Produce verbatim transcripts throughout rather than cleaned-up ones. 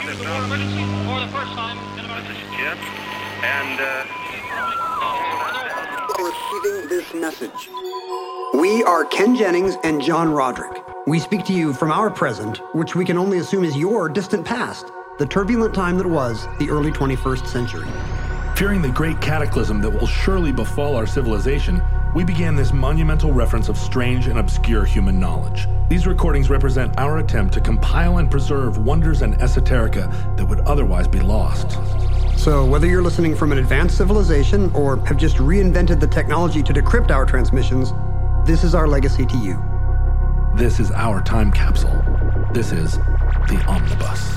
emergency for the first time in about This is Jim, and uh... receiving this message. We are Ken Jennings and John Roderick. We speak to you from our present, which we can only assume is your distant past, the turbulent time that was the early twenty-first century. Fearing the great cataclysm that will surely befall our civilization, we began this monumental reference of strange and obscure human knowledge. These recordings represent our attempt to compile and preserve wonders and esoterica that would otherwise be lost. So whether you're listening from an advanced civilization or have just reinvented the technology to decrypt our transmissions, this is our legacy to you. This is our time capsule. This is the Omnibus.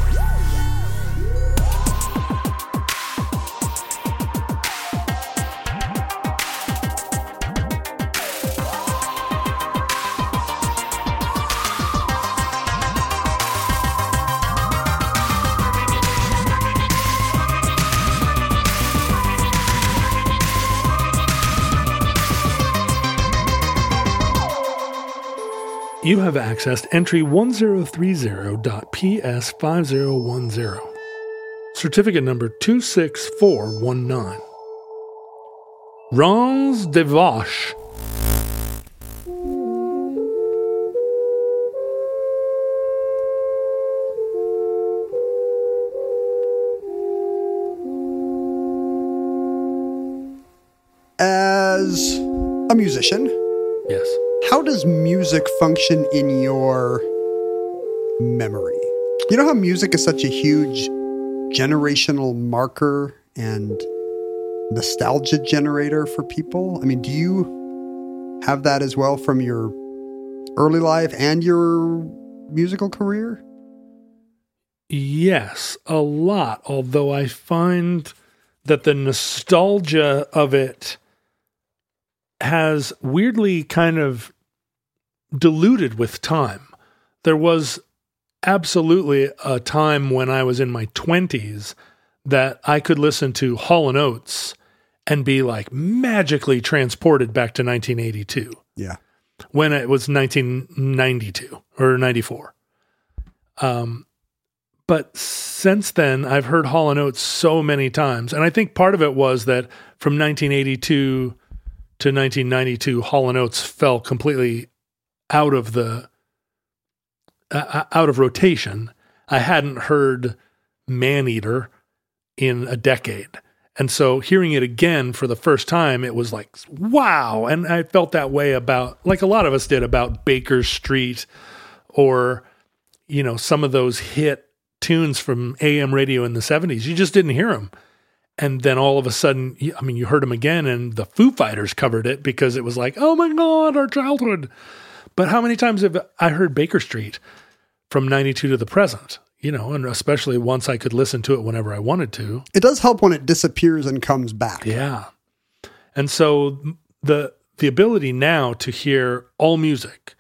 You have accessed entry one zero three zero dot P S five zero one zero. Certificate number two six four one nine. Rangs de Vache. As a musician, Yes. how does music function in your memory? You know how music is such a huge generational marker and nostalgia generator for people? I mean, do you have that as well from your early life and your musical career? Yes, a lot, although I find that the nostalgia of it has weirdly kind of diluted with time. There was absolutely a time when I was in my twenties that I could listen to Hall and Oates and be like magically transported back to nineteen eighty-two. Yeah. When it was nineteen ninety-two or ninety-four. Um, but since then, I've heard Hall and Oates so many times. And I think part of it was that from nineteen eighty-two to nineteen ninety-two, Hall and Oates fell completely out of the uh, out of rotation. I hadn't heard Maneater in a decade. And so hearing it again for the first time, it was like, wow. And I felt that way about, like a lot of us did, about Baker Street or, you know, some of those hit tunes from A M radio in the seventies. You just didn't hear them. And then all of a sudden, I mean, you heard them again and the Foo Fighters covered it because it was like, oh my God, our childhood. But how many times have I heard Baker Street from ninety-two to the present? You know, and especially once I could listen to it whenever I wanted to. It does help when it disappears and comes back. Yeah. And so the the ability now to hear all music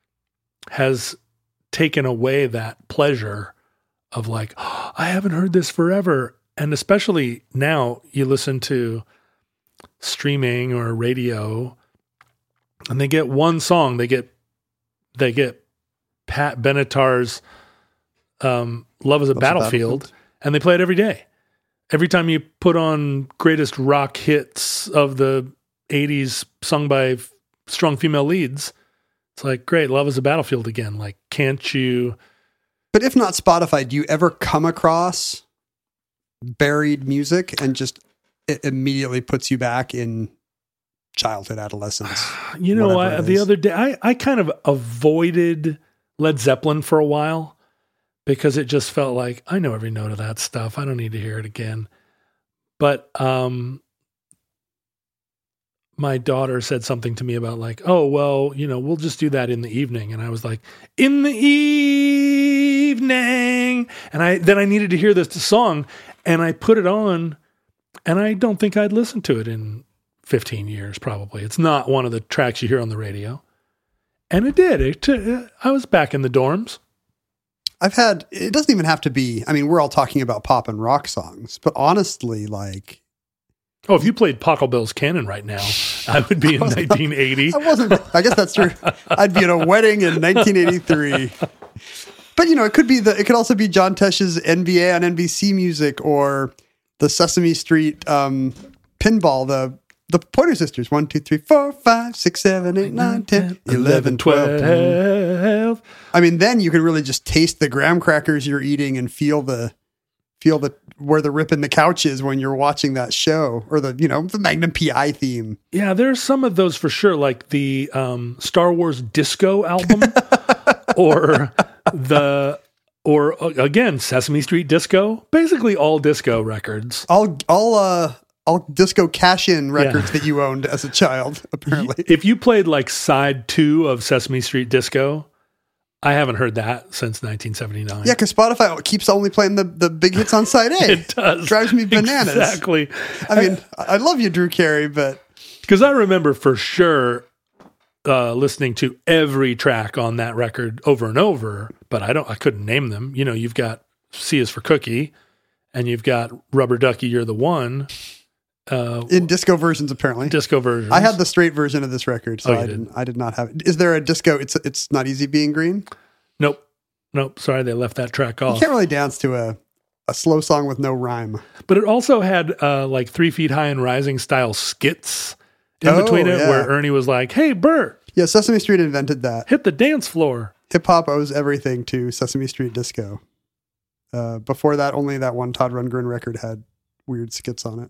has taken away that pleasure of like, oh, I haven't heard this forever. And especially now you listen to streaming or radio and they get one song, they get they get Pat Benatar's um, Love is a Battlefield, Battlefield, and they play it every day. Every time you put on greatest rock hits of the eighties sung by f- strong female leads, it's like, great, Love is a Battlefield again. Like, can't you... But if not Spotify, do you ever come across buried music and just it immediately puts you back in childhood, adolescence? You know, I, the other day, I, I kind of avoided Led Zeppelin for a while because it just felt like, I know every note of that stuff. I don't need to hear it again. But um, my daughter said something to me about like, oh, well, you know, we'll just do that in the evening. And I was like, in the evening. And I then I needed to hear this song. And I put it on, and I don't think I'd listened to it in fifteen years, probably. It's not one of the tracks you hear on the radio. And it did. It, uh, I was back in the dorms. I've had, it doesn't even have to be, I mean, we're all talking about pop and rock songs, but honestly, like... Oh, if you played Pachelbel's Canon right now, I would be in nineteen eighty. I wasn't, I guess that's true. I'd be at a wedding in nineteen eighty-three. But, you know, it could be the, it could also be John Tesh's N B A on N B C music, or the Sesame Street um, pinball, the the Pointer Sisters. One, two, three, four, five, six, seven, eight, nine, ten, eleven, twelve. I mean, then you can really just taste the graham crackers you're eating and feel the, feel the, where the rip in the couch is when you're watching that show, or the, you know, the Magnum P I theme. Yeah, there's some of those for sure, like the um, Star Wars Disco album, or the, or uh, again, Sesame Street Disco, basically all disco records. All, all, uh, all disco cash-in records yeah. that you owned as a child, apparently. If you played like side two of Sesame Street Disco, I haven't heard that since nineteen seventy-nine. Yeah, because Spotify keeps only playing the, the big hits on side A. It does. Drives me bananas. Exactly. I mean, I love you, Drew Carey, but... Because I remember for sure uh, listening to every track on that record over and over, but I don't. I couldn't name them. You know, you've got C is for Cookie, and you've got Rubber Ducky, You're the One. Uh, In disco versions, apparently. Disco versions. I had the straight version of this record, so oh, I didn't. I did not have it. Is there a disco? It's it's not easy being green. Nope, nope. Sorry, they left that track off. You can't really dance to a a slow song with no rhyme. But it also had uh, like Three Feet High and Rising style skits in oh, between it, yeah. where Ernie was like, "Hey, Bert, yeah, Sesame Street invented that. Hit the dance floor." Hip hop owes everything to Sesame Street Disco. Uh, before that, only that one Todd Rundgren record had weird skits on it.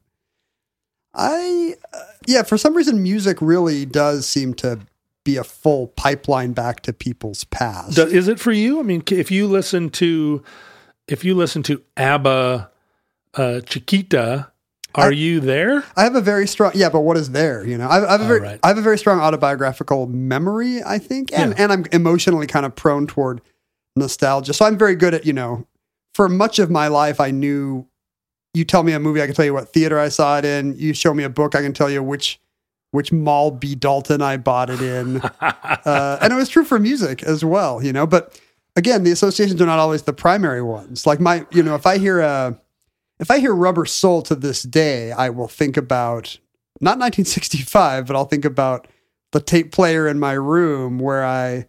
I, uh, yeah, for some reason, music really does seem to be a full pipeline back to people's past. Do, is it for you? I mean, if you listen to, if you listen to ABBA, uh, Chiquita, are I, you there? I have a very strong, yeah, but what is there? You know, I, I have a very, right. I have a very strong autobiographical memory, I think, and Yeah. and I'm emotionally kind of prone toward nostalgia. So I'm very good at, you know, for much of my life, I knew. You tell me a movie, I can tell you what theater I saw it in. You show me a book, I can tell you which which mall B. Dalton I bought it in. uh, and it was true for music as well, you know. But again, the associations are not always the primary ones. Like my, you know, if I hear uh, if I hear Rubber Soul to this day, I will think about not nineteen sixty-five, but I'll think about the tape player in my room where I,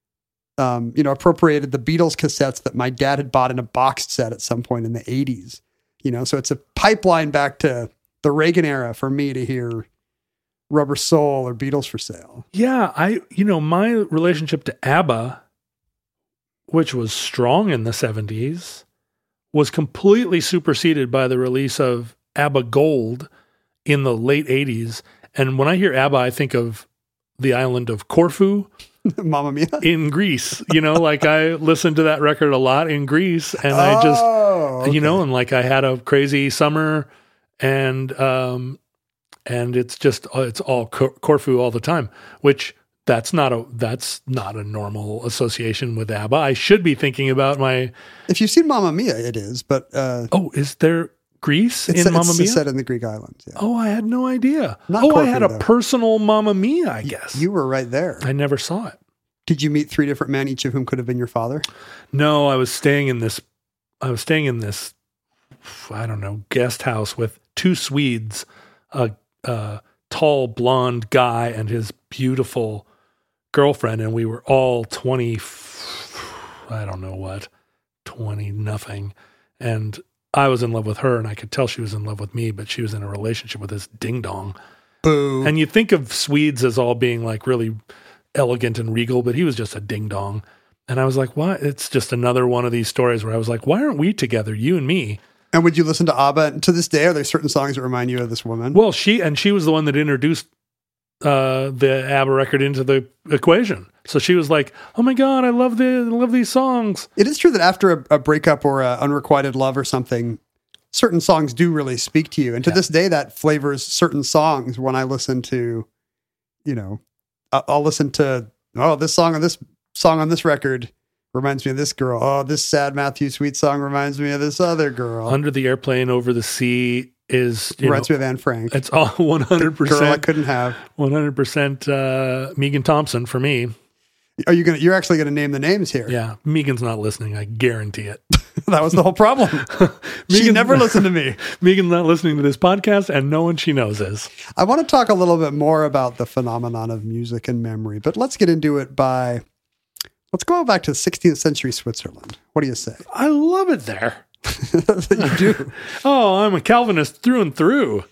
um, you know, appropriated the Beatles cassettes that my dad had bought in a boxed set at some point in the eighties. You know, so it's a pipeline back to the Reagan era for me to hear Rubber Soul or Beatles for Sale. Yeah, I, you know, my relationship to ABBA, which was strong in the seventies, was completely superseded by the release of ABBA Gold in the late eighties. And when I hear ABBA, I think of the island of Corfu. Mamma Mia. In Greece, you know, like I listened to that record a lot in Greece, and oh, I just, okay. you know, and like I had a crazy summer, and um, and it's just it's all Corfu all the time, which that's not a that's not a normal association with ABBA. I should be thinking about my. If you've seen Mamma Mia, it is, but uh, oh, is there Greece it's in Mamma it's Mia? set in the Greek islands. Yeah. Oh, I had no idea. Not oh, Corfu, I had a though. personal Mamma Mia, I guess. You were right there. I never saw it. Did you meet three different men, each of whom could have been your father? No, I was staying in this, I was staying in this, I don't know, guest house with two Swedes, a, a tall blonde guy and his beautiful girlfriend. And we were all twenty, I don't know what, twenty nothing. And I was in love with her, and I could tell she was in love with me, but she was in a relationship with this ding dong. Boo. And you think of Swedes as all being like really elegant and regal, but he was just a ding dong. And I was like, what? It's just another one of these stories where I was like, why aren't we together, you and me? And would you listen to ABBA? And to this day, are there certain songs that remind you of this woman? Well, she, and she was the one that introduced uh, the ABBA record into the equation. So she was like, oh my God, I love the, I love these songs. It is true that after a, a breakup or a unrequited love or something, certain songs do really speak to you. And to Yeah. this day, that flavors certain songs when I listen to, you know, I'll, I'll listen to, oh, this song on this song on this record reminds me of this girl. Oh, this sad Matthew Sweet song reminds me of this other girl. Under the Airplane, Over the Sea is, you reminds know, me of Anne Frank. it's all one hundred percent. Girl I couldn't have. one hundred percent uh, Megan Thompson for me. Are you gonna? You're actually gonna name the names here. Yeah, Megan's not listening. I guarantee it. That was the whole problem. She Megan's- never listened to me. Megan's not listening to this podcast, and no one she knows is. I want to talk a little bit more about the phenomenon of music and memory, but let's get into it by Let's go back to sixteenth century Switzerland. What do you say? I love it there. You do. Oh, I'm a Calvinist through and through.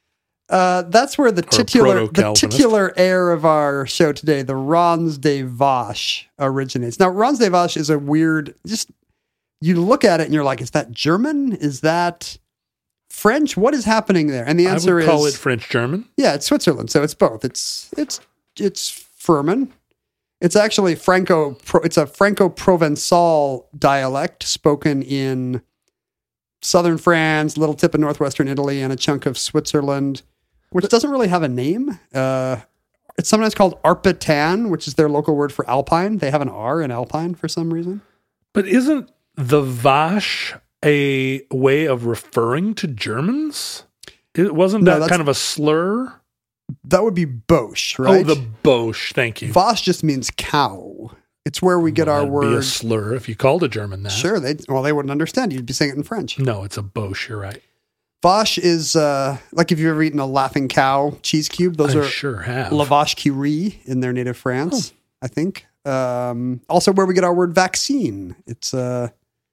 Uh, that's where the Or titular, the proto-Calvinist. titular heir of our show today, the Rons des Vaches, originates. Now, Rons des Vaches is a weird, just, you look at it and you're like, is that German? Is that French? What is happening there? And the answer I would is, call it French-German. yeah, it's Switzerland. So it's both. It's, it's, it's Furman. It's actually Franco, it's a Franco-Provençal dialect spoken in southern France, little tip of northwestern Italy, and a chunk of Switzerland, which doesn't really have a name. Uh, it's sometimes called Arpitan, which is their local word for Alpine. They have an R in Alpine for some reason. But isn't the Vache a way of referring to Germans? It wasn't No, that that's- kind of a slur? That would be Boche, right? Oh, the Boche. Thank you. Vache just means cow. It's where we get our That'd be a word. slur if you called a German that. Sure, they well they wouldn't understand. You'd be saying it in French. No, it's a Boche. You're right. Vache is uh, like if you've ever eaten a Laughing Cow cheese cube. Those I are sure have. La Vache qui rit in their native France, I think. Um, also, where we get our word vaccine. It's uh,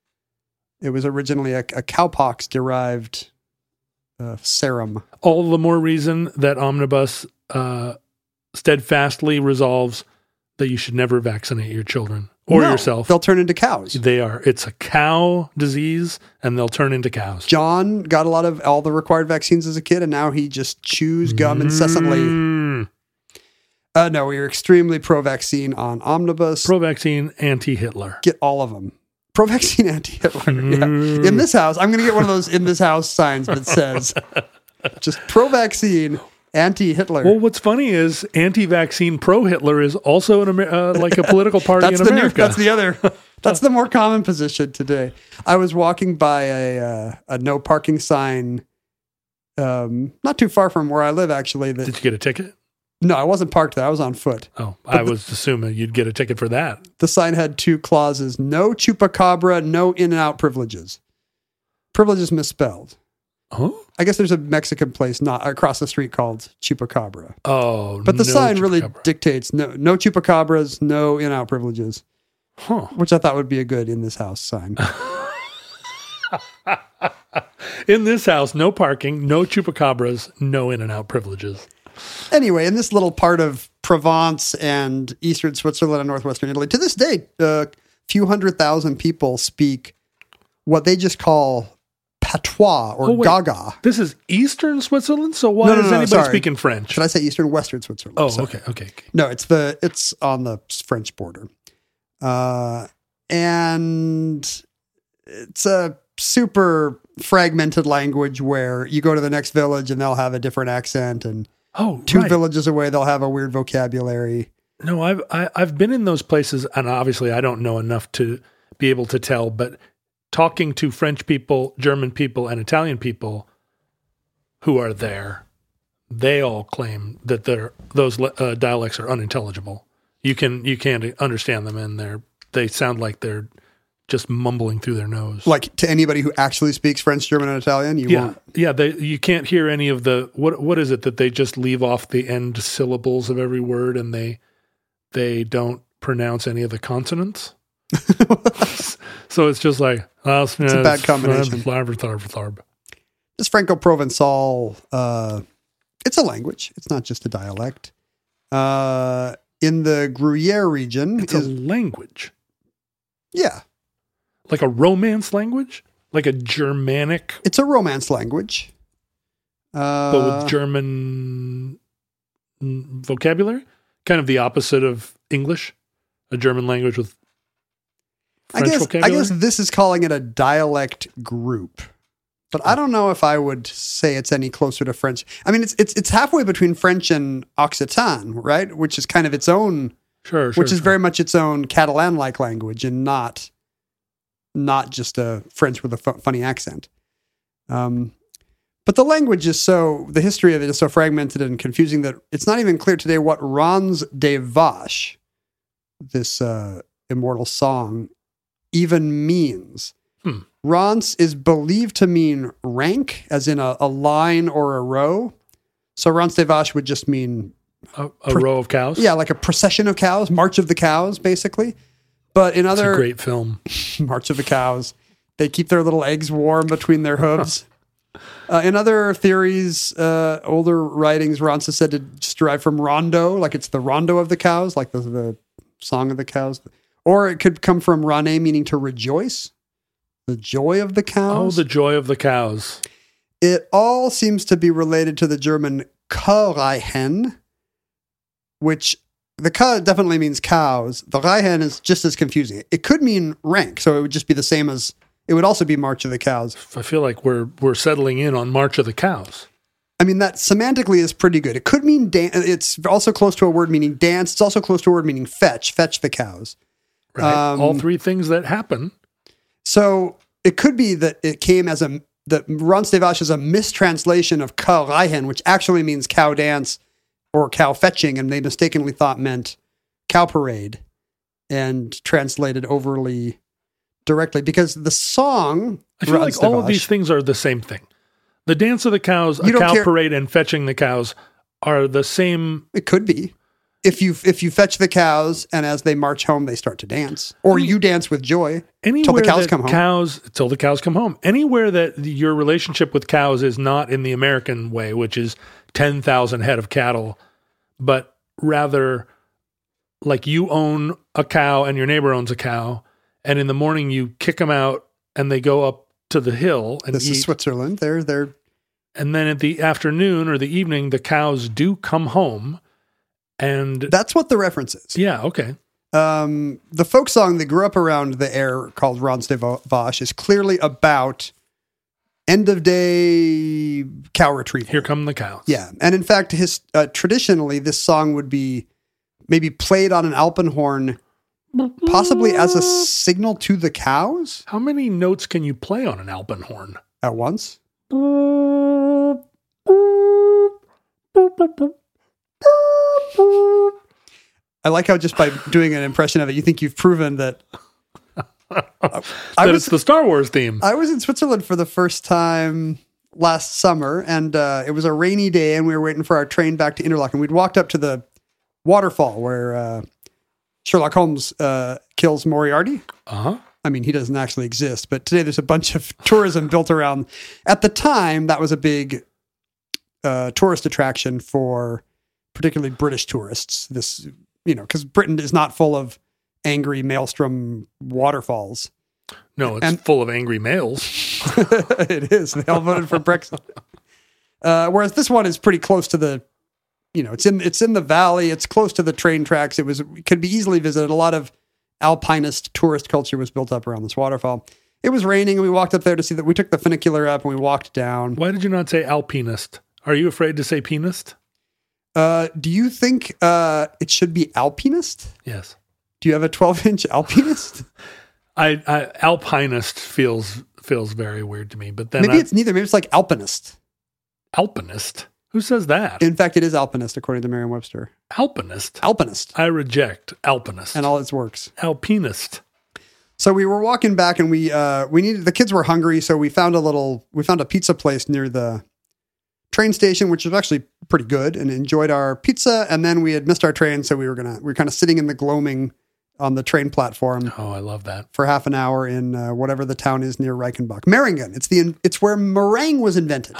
it was originally a, a cowpox derived uh, serum. All the more reason that Omnibus uh, steadfastly resolves that you should never vaccinate your children or No, yourself. They'll turn into cows. They are. It's a cow disease, and they'll turn into cows. John got a lot of all the required vaccines as a kid, and now he just chews gum incessantly. Mm. Uh, no, we are extremely pro-vaccine on Omnibus. Pro-vaccine, anti-Hitler. Get all of them. Pro-vaccine, anti-Hitler. Yeah. Mm. In this house, I'm going to get one of those in this house signs that says just pro-vaccine, anti-Hitler. Well, what's funny is anti-vaccine pro-Hitler is also an Amer- uh, like a political party that's in the America. New, that's the other. That's the more common position today. I was walking by a uh, a no parking sign, um, not too far from where I live. Actually, that Did you get a ticket? no, I wasn't parked there. I was on foot. Oh, I was assuming you'd get a ticket for that. The sign had two clauses: no chupacabra, no in and out privileges. Privileges misspelled. Oh, I guess there's a Mexican place not across the street called Chupacabra. oh, But the no sign really chupacabra. dictates no no chupacabras, no in-out privileges, Huh. which I thought would be a good in this house sign. In this house, no parking, no chupacabras, no in and out privileges. Anyway, in this little part of Provence and eastern Switzerland and northwestern Italy, to this day, a few hundred thousand people speak what they just call patois or Oh, wait. gaga. This is Eastern Switzerland, so why No, no, is no, anybody sorry. speaking French? Should I say eastern western Switzerland? Oh, Sorry. okay, okay. okay. No, it's the it's on the French border, uh, and it's a super fragmented language where you go to the next village and they'll have a different accent, and Oh, two right. villages away they'll have a weird vocabulary. No, I've I, I've been in those places, and obviously I don't know enough to be able to tell. But talking to French people, German people, and Italian people who are there, they all claim that they're, those uh, dialects are unintelligible. You can you can't understand them, and they're they sound like they're just mumbling through their nose. Like to anybody who actually speaks French, German, and Italian, you yeah, won't. yeah. They you can't hear any of the what what is it that they just leave off the end syllables of every word, and they they don't pronounce any of the consonants. So it's just like uh, it's a bad combination. Tharb, tharb, tharb. This Franco-Provençal, uh, it's a language. It's not just a dialect. Uh, in the Gruyere region, It's a is, language, yeah, like a Romance language, like a Germanic, it's a Romance language. Uh, but with German mm, vocabulary, kind of the opposite of English, a German language with I French guess, I vocabulary. guess this is calling it a dialect group, but I don't know if I would say it's any closer to French. I mean, it's it's it's halfway between French and Occitan, right? Which is kind of its own, sure, sure, which is sure. very much its own Catalan-like language, and not not just a French with a fu- funny accent. Um, but the language is so the history of it is so fragmented and confusing that it's not even clear today what Rons des Vaches, this uh, immortal song, even means. Hmm. Rons is believed to mean rank, as in a, a line or a row. So Rons des Vaches would just mean, a, a row of cows. yeah, like a procession of cows, march of the cows, basically. But in It's a other great film. March of the Cows, they keep their little eggs warm between their hooves. Uh, in other theories, uh, older writings, Ronce is said to just derive from rondo, like it's the rondo of the cows, like the, the song of the cows. Or it could come from rane, meaning to rejoice, the joy of the cows. Oh, the joy of the cows. It all seems to be related to the German Reihen, which the K definitely means cows. The Reihen is just as confusing. It could mean rank, so it would just be the same as, it would also be March of the Cows. I feel like we're we're settling in on March of the Cows. I mean, that semantically is pretty good. It could mean, dan- it's also close to a word meaning dance. It's also close to a word meaning fetch, fetch the cows. Right. Um, All three things that happen. So it could be that it came as a, that Ronce des Vaches is a mistranslation of Reihen, which actually means cow dance or cow fetching, and they mistakenly thought meant cow parade and translated overly directly because the song, I feel Ronce like des all of these Vaches- things are the same thing. The dance of the cows, You a don't cow care- parade, and fetching the cows are the same. It could be. If you if you fetch the cows and as they march home, they start to dance. Or you dance with joy Anywhere till the cows that come home. Cows till the cows come home. Anywhere that your relationship with cows is not in the American way, which is ten thousand head of cattle, but rather like you own a cow and your neighbor owns a cow, and in the morning you kick them out and they go up to the hill and This eat. is Switzerland. They're they're And then at the afternoon or the evening, the cows do come home. And that's what the reference is. yeah, okay. Um, the folk song that grew up around the air called Ronce des Vaches is clearly about end of day cow retrieval. Here come the cows. Yeah. And in fact, his uh, traditionally, this song would be maybe played on an alpenhorn, possibly as a signal to the cows How many notes can you play on an alpenhorn? at once. I like how just by doing an impression of it, you think you've proven that. I That was it's the Star Wars theme. I was in Switzerland for the first time last summer, and uh, it was a rainy day, and we were waiting for our train back to Interlaken. We'd walked up to the waterfall where uh, Sherlock Holmes uh, kills Moriarty. Uh-huh. I mean, he doesn't actually exist, but today there's a bunch of tourism built around. At the time, that was a big uh, tourist attraction for particularly British tourists. This, you know, because Britain is not full of angry maelstrom waterfalls. No, it's And- full of angry males. It is. They all voted for Brexit. Uh, whereas this one is pretty close to the, you know, it's in it's in the valley. It's close to the train tracks. It was it could be easily visited. A lot of alpinist tourist culture was built up around this waterfall. It was raining, and we walked up there to see that. We took the funicular up, and we walked down. Why did you not say alpinist? Are you afraid to say penist? Uh, do you think uh, it should be alpinist? Yes. Do you have a twelve-inch alpinist? I, I alpinist feels feels very weird to me, but then Maybe I- it's neither. Maybe it's like alpinist. alpinist. Who says that? In fact, it is alpinist according to Merriam-Webster. Alpinist. Alpinist I reject alpinist. and all its works. Alpinist. So we were walking back, and we uh, we needed the kids were hungry, so we found a little we found a pizza place near the train station, which was actually pretty good, and enjoyed our pizza. And then we had missed our train, so we were gonna we were kind of sitting in the gloaming on the train platform Oh, I love that. for half an hour in uh, whatever the town is near Reichenbach, Meringen. It's the it's where meringue was invented.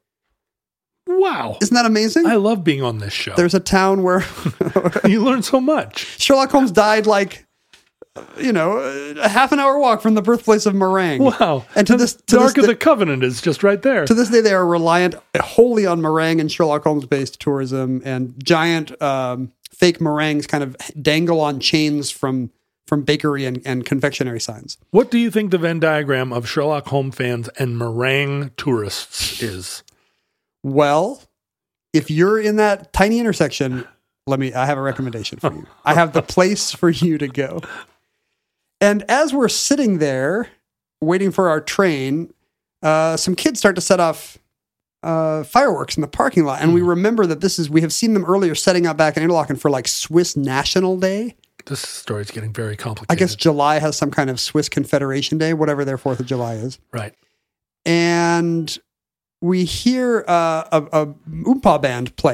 Wow. Isn't that amazing? I love being on this show. There's a town where You learn so much. Sherlock Holmes died like, you know, a half an hour walk from the birthplace of meringue. Wow. And to this, to the this, Ark of the Covenant is just right there. to this day, they are reliant wholly on meringue and Sherlock Holmes based tourism, and giant um, fake meringues kind of dangle on chains from from bakery and, and confectionery signs. What do you think the Venn diagram of Sherlock Holmes fans and meringue tourists is? Well, if you're in that tiny intersection, let me, I have a recommendation for you. I have the place for you to go. And as we're sitting there waiting for our train, uh, some kids start to set off uh, fireworks in the parking lot. And we remember that this is, we have seen them earlier setting up back in Interlaken for like Swiss National Day. This story's getting very complicated. I guess July has some kind of Swiss Confederation Day, whatever their fourth of July is. Right. And we hear uh, a, a Oompa band playing.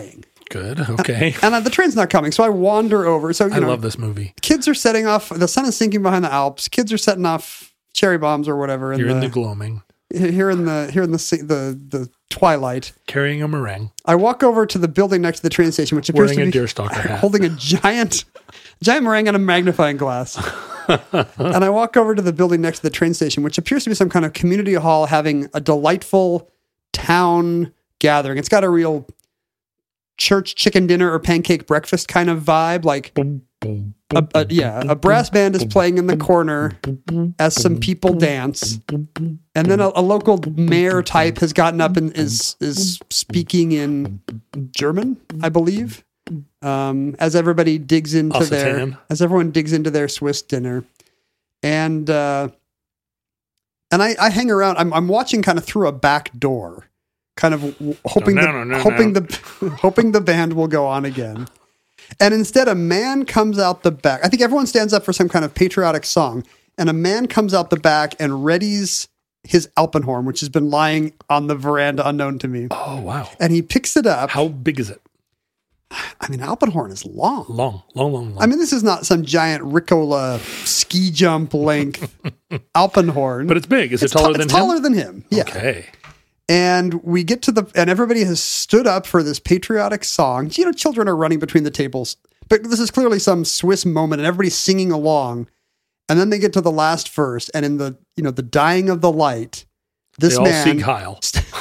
Good. Okay. And uh, the train's not coming, so I wander over. So you I know, love this movie. kids are setting off. The sun is sinking behind the Alps. Kids are setting off cherry bombs or whatever. You're the, in the gloaming, here in the here in the se- the the twilight. carrying a meringue, I walk over to the building next to the train station, which appears wearing to a be deerstalker hat. holding a giant, giant meringue and a magnifying glass. And I walk over to the building next to the train station, which appears to be some kind of community hall having a delightful town gathering. It's got a real church chicken dinner or pancake breakfast kind of vibe. Like, a, a, yeah, a brass band is playing in the corner as some people dance. And then a, a local mayor type has gotten up and is, is speaking in German, I believe. Um, as everybody digs into their, Occitan. as everyone digs into their Swiss dinner. And, uh, and I, I hang around, I'm, I'm watching kind of through a back door, kind of w- hoping, No, the, no, no, hoping no. the, hoping the band will go on again. And instead a man comes out the back. I think everyone stands up for some kind of patriotic song, and a man comes out the back and readies his Alpenhorn, which has been lying on the veranda unknown to me. Oh, wow. And he picks it up. How big is it? I mean, Alpenhorn is long. Long, long, long, long. I mean, this is not some giant Ricola ski jump length Alpenhorn. but it's big. Is It's it taller ta- than it's him? taller than him. Yeah. Okay. And we get to the, and everybody has stood up for this patriotic song. You know, children are running between the tables, but this is clearly some Swiss moment and everybody's singing along. And then they get to the last verse, and in the, you know, the dying of the light, this They all man, sing Heil.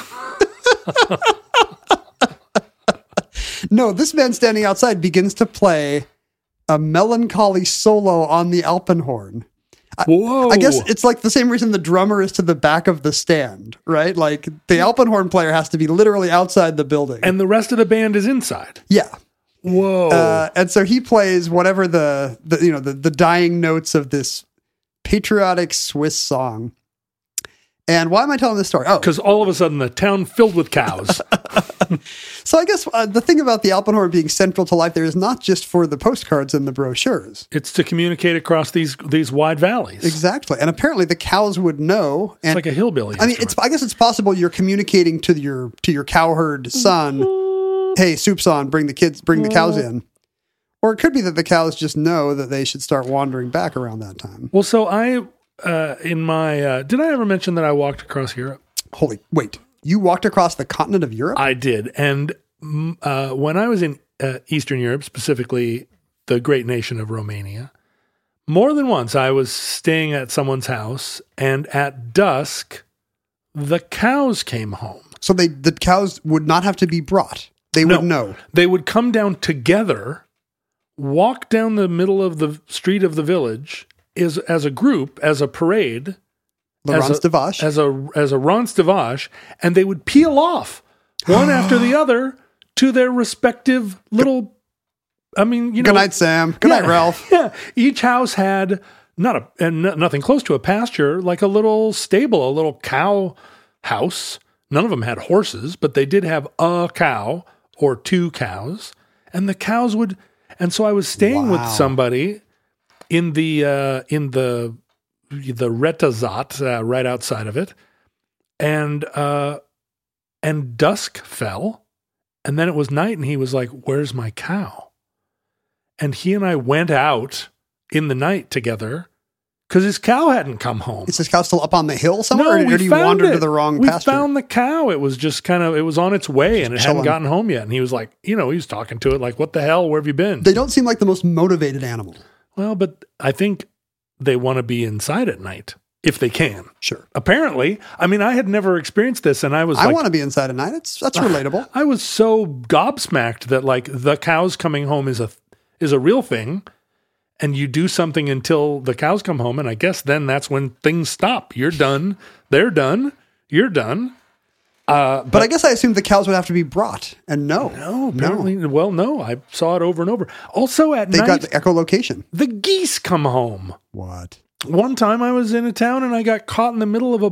no, this man standing outside begins to play a melancholy solo on the Alpenhorn. Whoa. I guess it's like the same reason the drummer is to the back of the stand, right? Like the Alpenhorn player has to be literally outside the building. And the rest of the band is inside. yeah. Whoa. Uh, and so he plays whatever the, the you know, the, the dying notes of this patriotic Swiss song. And why am I telling this story? Oh, Because all of a sudden the town filled with cows. so I guess uh, the thing about the Alpenhorn being central to life there is not just for the postcards and the brochures. It's to communicate across these these wide valleys. Exactly. And apparently the cows would know. And It's like a hillbilly. I mean, it's. I guess it's possible you're communicating to your to your cowherd son, "Hey, soup's on. Bring the kids. Bring the cows in." Or it could be that the cows just know that they should start wandering back around that time. Well, so I, uh, in my, uh, did I ever mention that I walked across Europe? Holy wait! You walked across the continent of Europe? I did. And mm, uh, when I was in uh, Eastern Europe, specifically the great nation of Romania, more than once I was staying at someone's house, and at dusk, the cows came home. So they the cows would not have to be brought. They would know. They would come down together, walk down the middle of the street of the village is as a group, as a parade, The as Rance a, de Vache. as a as a Rance de Vache, and they would peel off one after the other to their respective little. I mean, you know. Good night, Sam. Good Yeah. night, Ralph. Yeah, each house had not a and no- nothing close to a pasture, like a little stable, a little cow house. None of them had horses, but they did have a cow or two cows, and the cows would. And so I was staying Wow. with somebody in the uh, in the the Retazat uh, right outside of it, and uh, and dusk fell, and then it was night, and he was like, "Where's my cow?" And he and I went out in the night together because his cow hadn't come home. Is this cow still up on the hill somewhere, No, or, we or did you found wander it. to the wrong we pasture? found the cow. It was just kind of, it was on its way and it chilling. hadn't gotten home yet. And he was like, you know, he was talking to it like, what the hell? Where have you been? They don't seem like the most motivated animal. well, but I think they want to be inside at night if they can. Sure. Apparently. I mean, I had never experienced this and I was I like, want to be inside at night. It's that's relatable. I was so gobsmacked that like the cows coming home is a, is a real thing. And you do something until the cows come home. And I guess then that's when things stop. You're done. They're done. You're done. Uh, But I guess I assumed the cows would have to be brought, and no, No, apparently, well, no, I saw it over and over. Also at they night, got the echolocation. the geese come home. What? One time I was in a town and I got caught in the middle of a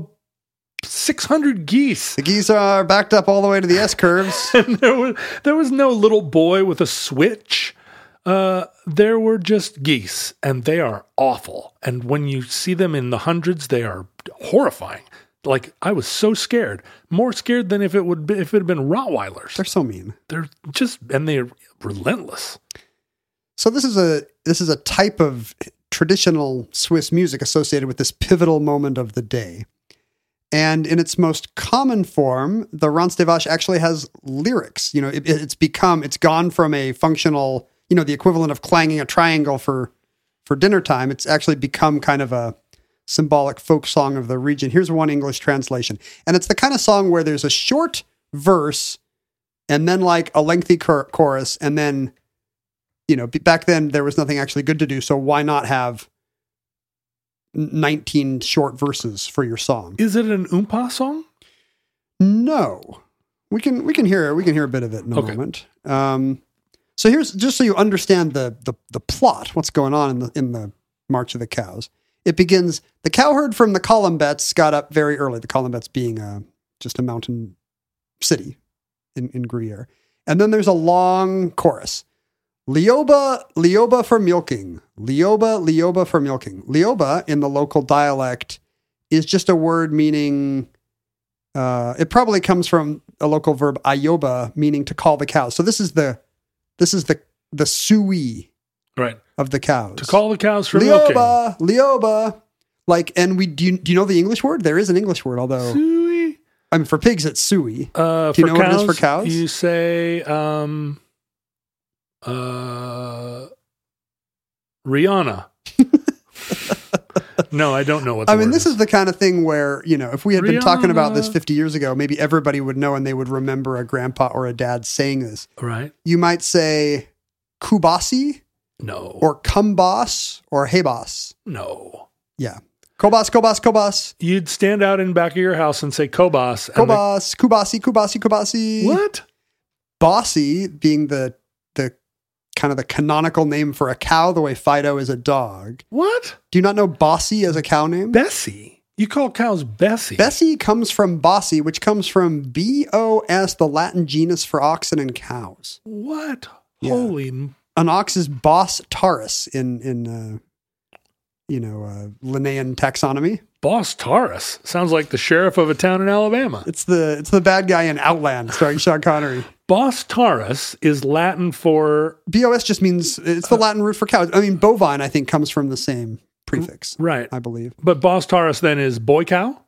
six hundred geese. The geese are backed up all the way to the S curves. And there was, there was no little boy with a switch. Uh, there were just geese, and they are awful. And when you see them in the hundreds, they are horrifying. like I was so scared, more scared than if it would be, if it had been Rottweilers. They're so mean. They're just and they're relentless. So this is a this is a type of traditional Swiss music associated with this pivotal moment of the day. And in its most common form, the Ranz des Vaches actually has lyrics. You know, it, it's become, it's gone from a functional, you know, the equivalent of clanging a triangle for, for dinner time. It's actually become kind of a symbolic folk song of the region. Here's one English translation. And it's the kind of song where there's a short verse and then like a lengthy chor- chorus. And then, you know, back then there was nothing actually good to do. So why not have nineteen short verses for your song? Is it an oompa song? No, we can we can hear we can hear a bit of it in a Okay. moment. Um, so here's just so you understand the, the the plot. What's going on in the in the March of the Cows? It begins. The cowherd from the Colombettes got up very early. The Colombettes being a, just a mountain city in in Gruyere, and then there's a long chorus. Lioba, Lioba for milking. Lioba, Lioba for milking. Lioba in the local dialect is just a word meaning, uh, it probably comes from a local verb ayoba, meaning to call the cows. So this is the, this is the, the sui Right. of the cows. To call the cows for milking. Lioba, Lioba. Like, and we, do you, do you know the English word? There is an English word, although, Suey. I mean, for pigs, it's sui. Uh, Do you for know what cows, it is for cows? You say, um, uh, Rihanna. No, I don't know what the I mean, word this is the kind of thing where, you know, if we had been talking about this Rihanna. fifty years ago, maybe everybody would know and they would remember a grandpa or a dad saying this. Right? You might say kubasi No. or kumbas or hey boss. no. Yeah. Kobas, kobas, kobas. You'd stand out in back of your house and say Kobas. and the- Kobas, kubasi, kubasi, kubasi. What? Bossy being the the kind of the canonical name for a cow, the way Fido is a dog. What? Do you not know Bossy as a cow name? Bessie. You call cows Bessie. Bessie comes from Bossy, which comes from B O S, the Latin genus for oxen and cows. What? Yeah. Holy. m- An ox is Bos taurus in, in uh, you know, uh, Linnaean taxonomy. Boss Taurus. Sounds like the sheriff of a town in Alabama. It's the it's the bad guy in Outland, starring Sean Connery. Boss Taurus is Latin for. B O S just means, it's the Latin root for cows. I mean, bovine, I think, comes from the same prefix, Right. I believe. But Boss Taurus then is boy cow?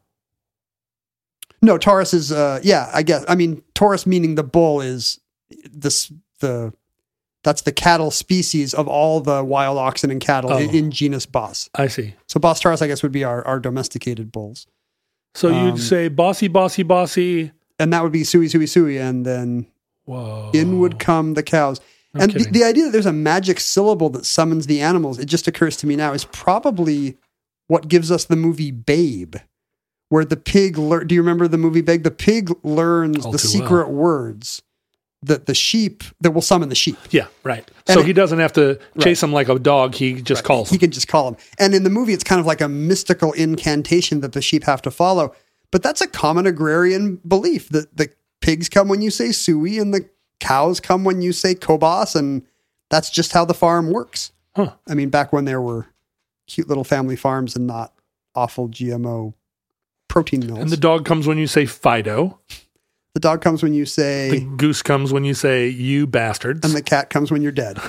No, Taurus is, uh, yeah, I guess. I mean, Taurus meaning the bull is this, the, that's the cattle species of all the wild oxen and cattle Oh. in, in genus Bos. I see. So Bos Taurus, I guess, would be our, our domesticated bulls. So Um, you'd say bossy, bossy, bossy. And that would be sui, sui, sui. And then Whoa. in would come the cows. No and the, kidding. the idea that there's a magic syllable that summons the animals, it just occurs to me now, is probably what gives us the movie Babe, where the pig, lear- do you remember the movie Babe? The pig learns All the too secret well. words that the sheep, that will summon the sheep. Yeah, right. And so it- he doesn't have to chase him like a dog. He just calls. He can just call them. And in the movie, it's kind of like a mystical incantation that the sheep have to follow. But that's a common agrarian belief that the pigs come when you say sui and the cows come when you say kobas. And that's just how the farm works. Huh. I mean, back when there were cute little family farms and not awful G M O protein mills. And the dog comes when you say Fido. the dog comes when you The say, goose comes when you say you bastards. and the cat comes when you're dead.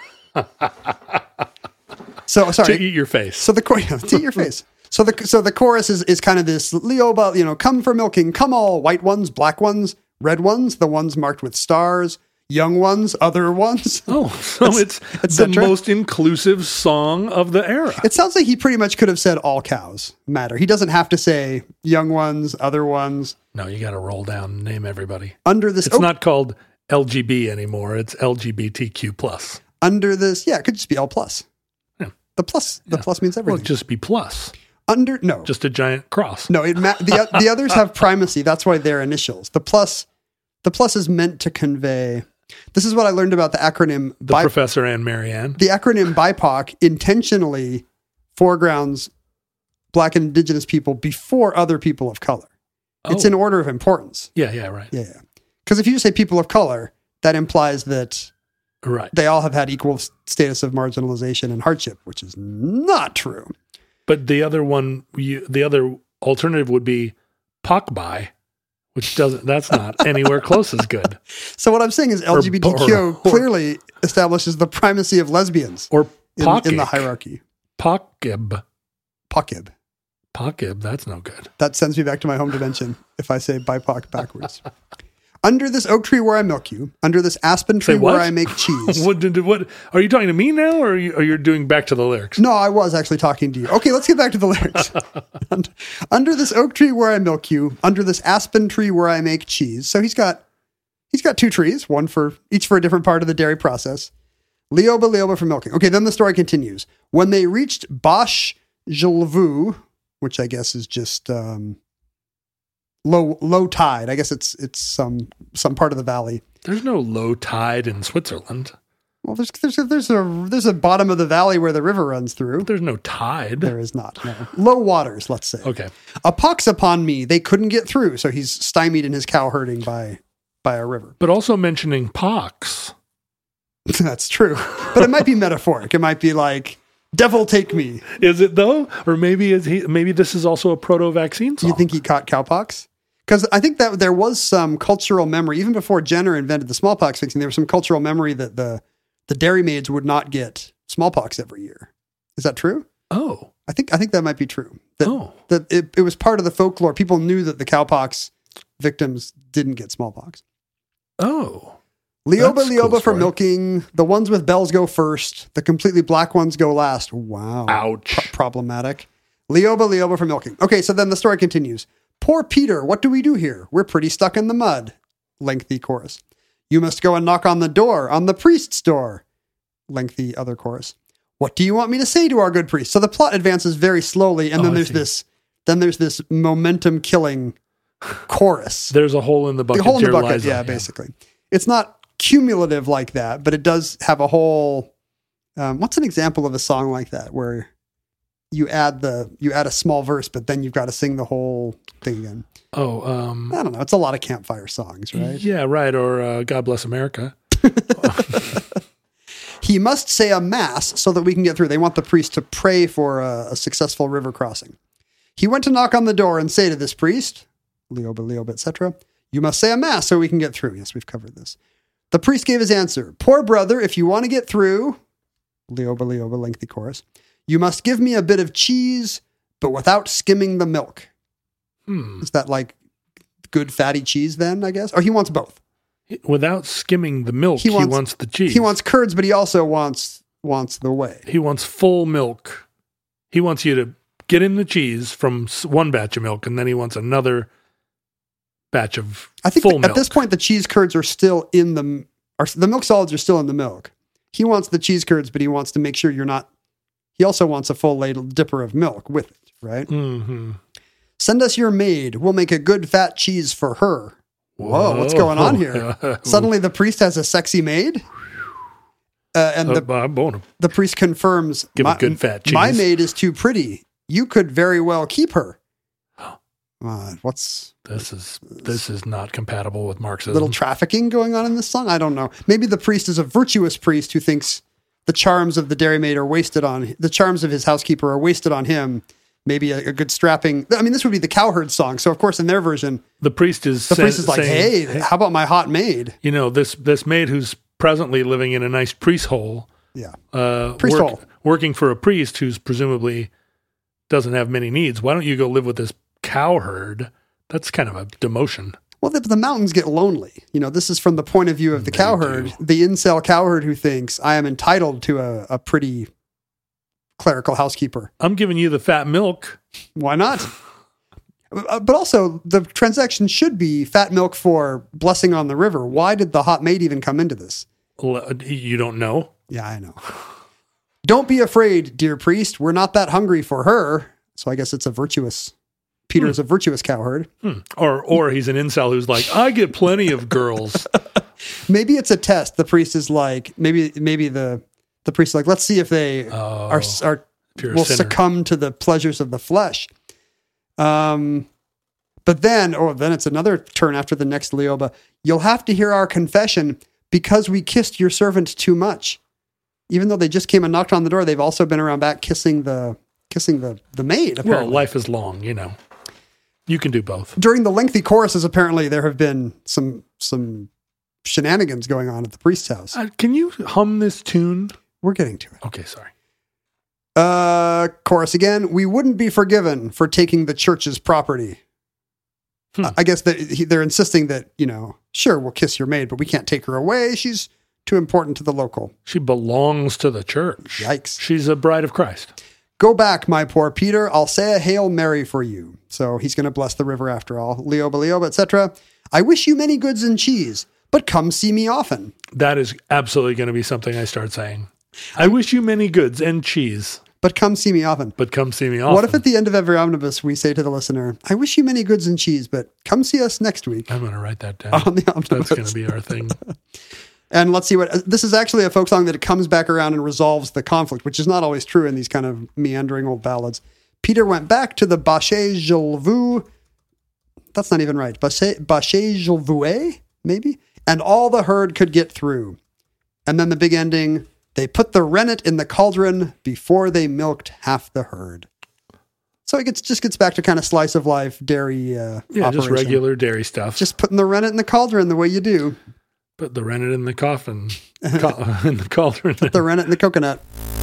so, to sorry. eat your face. So the chorus, to your face. So the so the chorus is is kind of this Leoba, you know, come for milking, come all white ones, black ones, red ones, the ones marked with stars, young ones, other ones. oh, so it's et the cetera. most inclusive song of the era. It sounds like he pretty much could have said all cows matter. He doesn't have to say young ones, other ones. No, you got to roll down and name everybody. Under this, It's oh, not called L G B anymore. It's L G B T Q plus. under this, yeah, it could just be L plus. Yeah. The plus, the plus means Well, everything. just be plus. Under no, Just a giant cross. no. It ma- the the others have primacy. That's why they're initials. The plus, the plus is meant to convey. This is what I learned about the acronym. The bi- Professor and Marianne. the acronym B I P O C intentionally foregrounds Black and Indigenous people before other people of color. It's Oh. in order of importance. Yeah, yeah, right. Yeah, yeah. Because if you just say people of color, that implies that Right. they all have had equal s- status of marginalization and hardship, which is not true. But the other one, you, the other alternative would be Pokbai, which doesn't, that's not anywhere close as good. So what I'm saying is L G B T Q or- or- clearly establishes the primacy of lesbians Or in, Pokic. in the hierarchy. Pokib. Pokib. Pokib, that's no good. That sends me back to my home dimension if I say B I P O C backwards. Under this oak tree where I milk you, under this aspen tree Say what? where I make cheese. What, did, what, are you talking to me now, or are you, are you doing back to the lyrics? No, I was actually talking to you. Okay, let's get back to the lyrics. Und- under this oak tree where I milk you, under this aspen tree where I make cheese. So he's got he's got two trees, one for each for a different part of the dairy process. Leoba, Leoba for milking. Okay, then the story continues. When they reached Bosch Jelvu, which I guess is just um, low low tide. I guess it's it's some some part of the valley. There's no low tide in Switzerland. Well, there's there's a, there's a there's a bottom of the valley where the river runs through. There's no tide. There is not. No. Low waters, let's say. Okay. A pox upon me, they couldn't get through, so he's stymied in his cow herding by by a river. But also mentioning pox. That's true, but it might be metaphoric. It might be like, "Devil take me." Is it though? Or maybe is he? Maybe this is also a proto-vaccine Do song. you think he caught cowpox? Because I think that there was some cultural memory, even before Jenner invented the smallpox vaccine. There was some cultural memory that the the dairy maids would not get smallpox every year. Is that true? Oh, I think I think that might be true. That, Oh. that it, it was part of the folklore. People knew that the cowpox victims didn't get smallpox. oh. Leoba, That's a Leoba cool for story. milking. The ones with bells go first. The completely black ones go last. Wow. Ouch. Pro- problematic. Leoba, Leoba for milking. Okay, so then the story continues. Poor Peter, what do we do here? We're pretty stuck in the mud. Lengthy chorus. You must go and knock on the door, on the priest's door. Lengthy other chorus. What do you want me to say to our good priest? So the plot advances very slowly, and Oh, then I there's see. this, then there's this momentum killing chorus. There's a hole in the bucket. The hole in the dear bucket, Liza. yeah, basically. It's not cumulative like that, but it does have a whole. Um, what's an example of a song like that where you add the you add a small verse, but then you've got to sing the whole thing again? Oh, um, I don't know. It's a lot of campfire songs, right? yeah, right. Or uh, God Bless America. He must say a mass so that we can get through. They want the priest to pray for a, a successful river crossing. He went to knock on the door and say to this priest, Leoba, Leoba, et cetera, you must say a mass so we can get through. Yes, we've covered this. The priest gave his answer. Poor brother, if you want to get through, Leoba, Leoba, lengthy chorus, you must give me a bit of cheese, but without skimming the milk. Hmm. Is that like good fatty cheese then, I guess? Or he wants both. Without skimming the milk, He he wants- wants, the cheese. He wants curds, but he also wants wants the whey. He wants full milk. He wants you to get in the cheese from s- one batch of milk, and then he wants another batch of I think full that milk. at this point the cheese curds are still in the are the milk solids are still in the milk. He wants the cheese curds, but he wants to make sure you're not. He also wants a full ladle dipper of milk with it, right? Mm-hmm. Send us your maid. We'll make a good fat cheese for her. Whoa, what's going on here? Suddenly the priest has a sexy maid. Uh, and the, uh, I'm going to the priest confirms, give my, a good fat cheese. my maid is too pretty. You could very well keep her. Uh, what's This is this is not compatible with Marxism. little trafficking going on in this song? I don't know. Maybe the priest is a virtuous priest who thinks the charms of the dairymaid are wasted on the charms of his housekeeper are wasted on him. Maybe a, a good strapping. I mean, this would be the cowherd song. So of course, in their version, the priest is the sa- priest is like, saying, "Hey, how about my hot maid?" you know, this this maid who's presently living in a nice priest hole, Yeah, uh, Priest work- hole. working for a priest who's presumably doesn't have many needs. Why don't you go live with this cowherd? That's kind of a demotion. Well, the, the mountains get lonely. You know, this is from the point of view of the They cowherd, do. the incel cowherd who thinks I am entitled to a, a pretty clerical housekeeper. I'm giving you the fat milk. Why not? Uh, But also, the transaction should be fat milk for blessing on the river. Why did the hot maid even come into this? L- You don't know. Yeah, I know. Don't be afraid, dear priest. We're not that hungry for her. So I guess it's a virtuous. Peter is a virtuous cowherd. Hmm. Or or he's an incel who's like, I get plenty of girls. Maybe it's a test. The priest is like, maybe maybe the the priest is like, let's see if they Oh, are are if you're a will sinner. succumb to the pleasures of the flesh. Um, but then, oh, then it's another turn after the next Leoba. You'll have to hear our confession because we kissed your servant too much. Even though they just came and knocked on the door, they've also been around back kissing the kissing the the maid. Well, Apparently. life is long, you know. You can do both. During the lengthy choruses, apparently there have been some some shenanigans going on at the priest's house. Uh, can you hum this tune? We're getting to it. Okay, sorry. Uh, chorus again. We wouldn't be forgiven for taking the church's property. Hmm. Uh, I guess that he, they're insisting that, you know, sure, we'll kiss your maid, but we can't take her away. She's too important to the local. She belongs to the church. Yikes. She's a bride of Christ. Go back, my poor Peter. I'll say a Hail Mary for you. So he's going to bless the river after all. Leoba, Leoba, et cetera. I wish you many goods and cheese, but come see me often. That is absolutely going to be something I start saying. I wish you many goods and cheese, But come see me often. but come see me often. What if at the end of every omnibus we say to the listener, I wish you many goods and cheese, but come see us next week I'm going to write that down. on the omnibus. That's going to be our thing. And let's see what, this is actually a folk song that it comes back around and resolves the conflict, which is not always true in these kind of meandering old ballads. Peter went back to the Bachet Gelvu. That's not even right. Bachet Gelvue, maybe? And all the herd could get through. And then the big ending, they put the rennet in the cauldron before they milked half the herd. So it gets, just gets back to kind of slice of life dairy uh, Yeah, just operation. regular dairy stuff. Just putting the rennet in the cauldron the way you do. Put the rennet in the coffin, co- in the cauldron. The rennet and the coconut.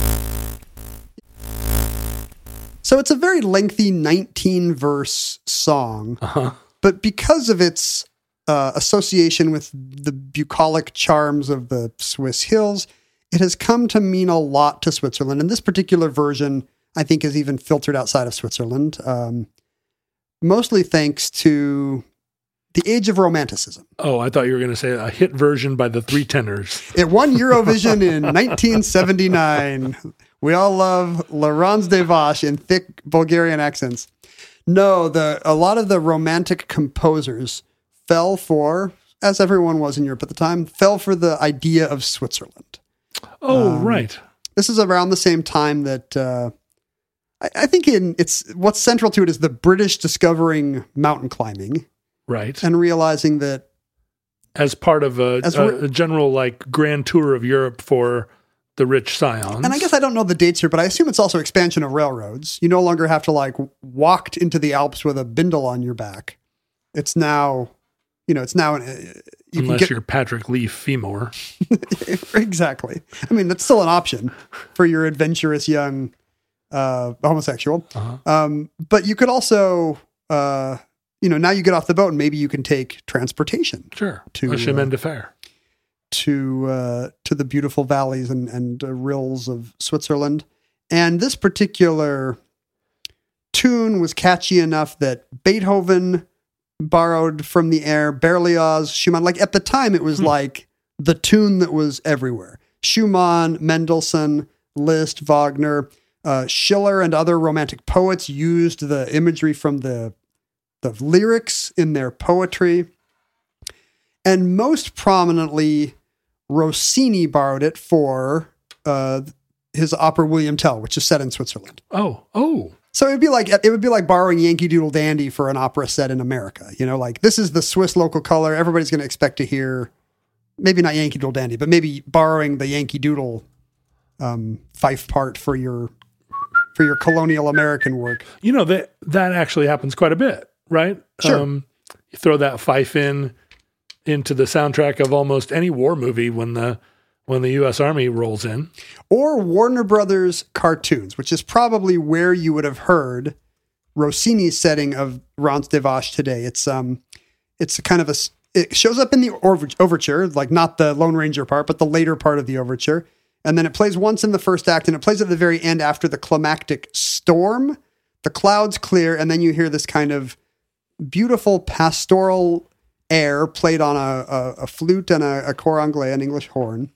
So it's a very lengthy nineteen verse song, Uh-huh. but because of its uh, association with the bucolic charms of the Swiss hills, it has come to mean a lot to Switzerland. And this particular version, I think, is even filtered outside of Switzerland, um, mostly thanks to the age of Romanticism. Oh, I thought you were going to say a hit version by the Three Tenors. It won Eurovision in nineteen seventy-nine. We all love Laurence des Vaches in thick Bulgarian accents. No, the a lot of the romantic composers fell for, as everyone was in Europe at the time, fell for the idea of Switzerland. Oh, Um, right. This is around the same time that uh, I, I think in it's what's central to it is the British discovering mountain climbing Right. and realizing that As part of a, As a, we're- a general like grand tour of Europe for the rich scions. And I guess I don't know the dates here, but I assume it's also expansion of railroads. You no longer have to like walk into the Alps with a bindle on your back. It's now, you know, it's now, uh, you Unless can get, you're Patrick Leaf Femore. exactly. I mean, that's still an option for your adventurous young uh, homosexual. Uh-huh. Um, but you could also, uh, you know, now you get off the boat and maybe you can take transportation Sure. To, a chemin uh, de fer. to uh, to the beautiful valleys and, and uh, rills of Switzerland. And this particular tune was catchy enough that Beethoven borrowed from the air, Berlioz, Schumann. Like at the time, it was Hmm. like the tune that was everywhere. Schumann, Mendelssohn, Liszt, Wagner, uh, Schiller, and other romantic poets used the imagery from the the lyrics in their poetry. And most prominently, Rossini borrowed it for uh, his opera William Tell, which is set in Switzerland. Oh, oh. So it'd be like it would be like borrowing Yankee Doodle Dandy for an opera set in America. You know, like this is the Swiss local color. Everybody's going to expect to hear, maybe not Yankee Doodle Dandy, but maybe borrowing the Yankee Doodle um, fife part for your for your colonial American work. You know, that that actually happens quite a bit, right? Sure. Um, you throw that fife in into the soundtrack of almost any war movie when the when the U S Army rolls in. Or Warner Brothers cartoons, which is probably where you would have heard Rossini's setting of Rance des Vaches today. It's um, it's a kind of a, it shows up in the over- overture, like not the Lone Ranger part, but the later part of the overture. And then it plays once in the first act, and it plays at the very end after the climactic storm. The clouds clear, and then you hear this kind of beautiful pastoral air played on a, a, a flute and a, a cor anglais, an English horn.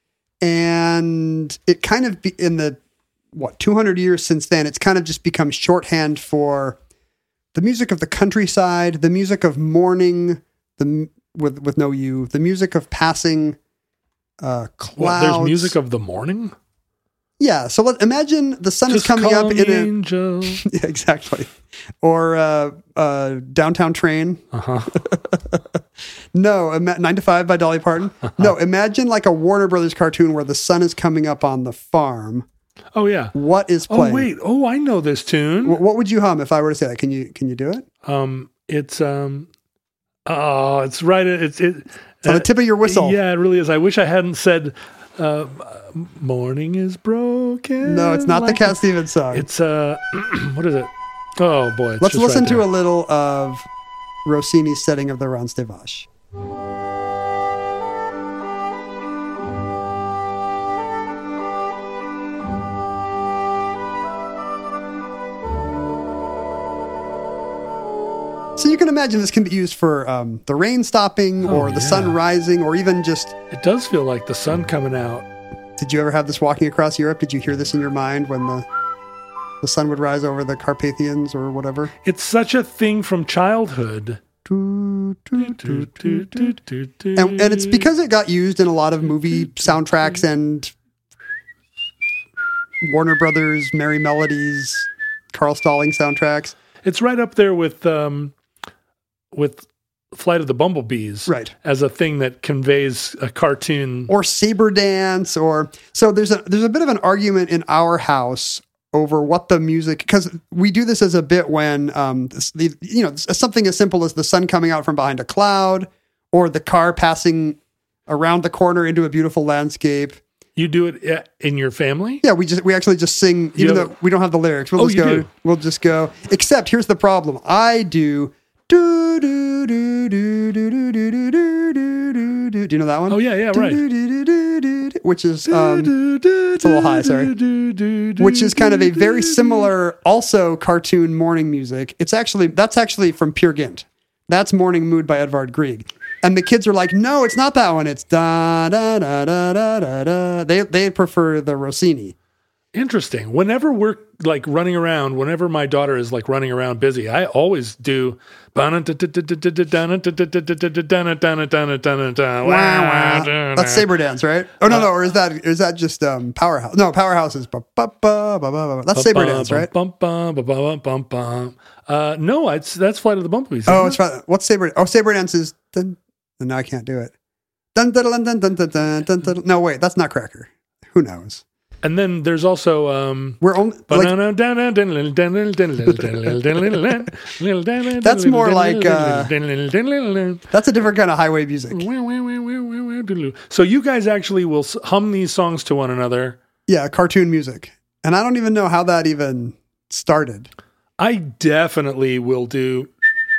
And it kind of, be, in the, what, two hundred years since then, it's kind of just become shorthand for the music of the countryside, the music of mourning, the with with no you, the music of passing uh, clouds. What, there's music of the morning? Yeah, so let imagine the sun Just is coming call up me in a angel. yeah, exactly, or uh, uh, Downtown Train. Uh-huh. No, ima- Nine to Five by Dolly Parton. No, imagine like a Warner Brothers cartoon where the sun is coming up on the farm. Oh yeah. What is Oh playing? wait. Oh, I know this tune. Wh- What would you hum if I were to say that? Can you can you do it? Um, it's um, oh, it's right. It's it. It's on the tip of your whistle. Yeah, it really is. I wish I hadn't said, uh, "Morning is broken." No, it's not the like- Cat Stevens song. It's uh, what is it? Oh boy. It's Let's just listen right to there. a little of Rossini's setting of the Ranz des Vaches. So you can imagine this can be used for um, the rain stopping Oh, or the yeah. sun rising or even just, It does feel like the sun coming out. did you ever have this walking across Europe? Did you hear this in your mind when the the sun would rise over the Carpathians or whatever? It's such a thing from childhood. Doo, doo, doo, doo, doo. And, And, and it's because it got used in a lot of movie soundtracks and Warner Brothers, Merry Melodies, Carl Stalling soundtracks. it's right up there with um, with Flight of the Bumblebees, Right. as a thing that conveys a cartoon. Or Saber Dance, or so there's a there's a bit of an argument in our house over what the music, because we do this as a bit when um this- the you know something as simple as the sun coming out from behind a cloud or the car passing around the corner into a beautiful landscape. You do it uh, in your family? Yeah, we just we actually just sing, You even have- though we don't have the lyrics. We'll Oh, just you go. do? We'll just go. Except here's the problem. I do do do do do do do do do do do do. Do you know that one? Oh, yeah, yeah, right. Do, do, do, do, do, do, which is um, it's a little high, sorry. which is kind of a very similar, also cartoon morning music. It's actually that's actually from Peer Gynt. That's Morning Mood by Edvard Grieg. And the kids are like, no, it's not that one. It's da da da da da da da. They they prefer the Rossini. Interesting. Whenever we're like running around, whenever my daughter is like running around busy, I always do. That's Saber Dance, right? Oh no, no, or is that is that just um, Powerhouse? No, Powerhouse is ba, ba, ba, ba, ba, ba. That's Saber Dance, right? Bum, bum, bum, bum, bum, bum. Uh, no, it's that's Flight of the Bumblebees. isn't Oh, it? it's fine. What's Saber? Oh, Saber Dance is. Dun, no, I can't do it. Dun, dun, dun, dun, dun, dun, dun, dun, dun. No, wait, that's not Cracker. Who knows? And then there's also um, We're only like, that's more like, uh, that's a different kind of highway music. So you guys actually will s- hum these songs to one another. Yeah, cartoon music, and I don't even know how that even started. I definitely will do,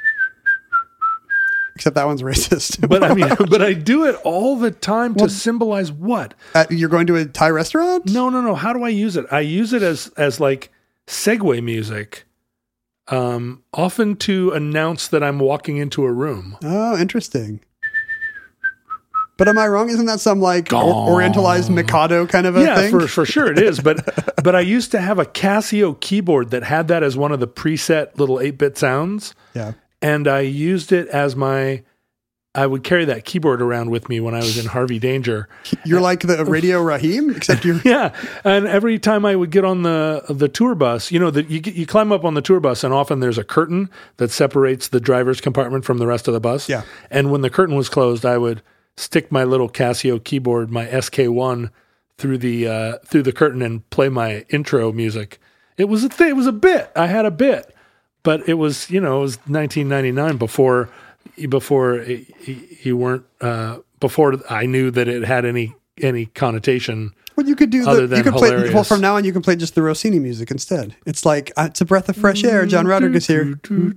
Except that one's racist. but I mean, but I do it all the time to symbolize what? Uh, you're going to a Thai restaurant? No, no, no. How do I use it? I use it as as like segue music, um, often to announce that I'm walking into a room. Oh, interesting. But am I wrong? Isn't that some like or- orientalized Mikado kind of a Yeah, thing? for for sure it is. But but I used to have a Casio keyboard that had that as one of the preset little eight-bit sounds, Yeah. and I used it as my. I would carry that keyboard around with me when I was in Harvey Danger. You're like the Radio Raheem, except you're Yeah, and every time I would get on the the tour bus, you know, that you get- you climb up on the tour bus, and often there's a curtain that separates the driver's compartment from the rest of the bus. Yeah. And when the curtain was closed, I would stick my little Casio keyboard, my S K one, through the uh, through the curtain and play my intro music. It was a thing. It was a bit. I had a bit, but it was you know it was nineteen ninety-nine before before it, you weren't uh, before I knew that it had any any connotation. Well, you could do Other the than you could play hilarious. well from now on. You can play just the Rossini music instead. It's like uh, it's a breath of fresh air. John Roderick is here.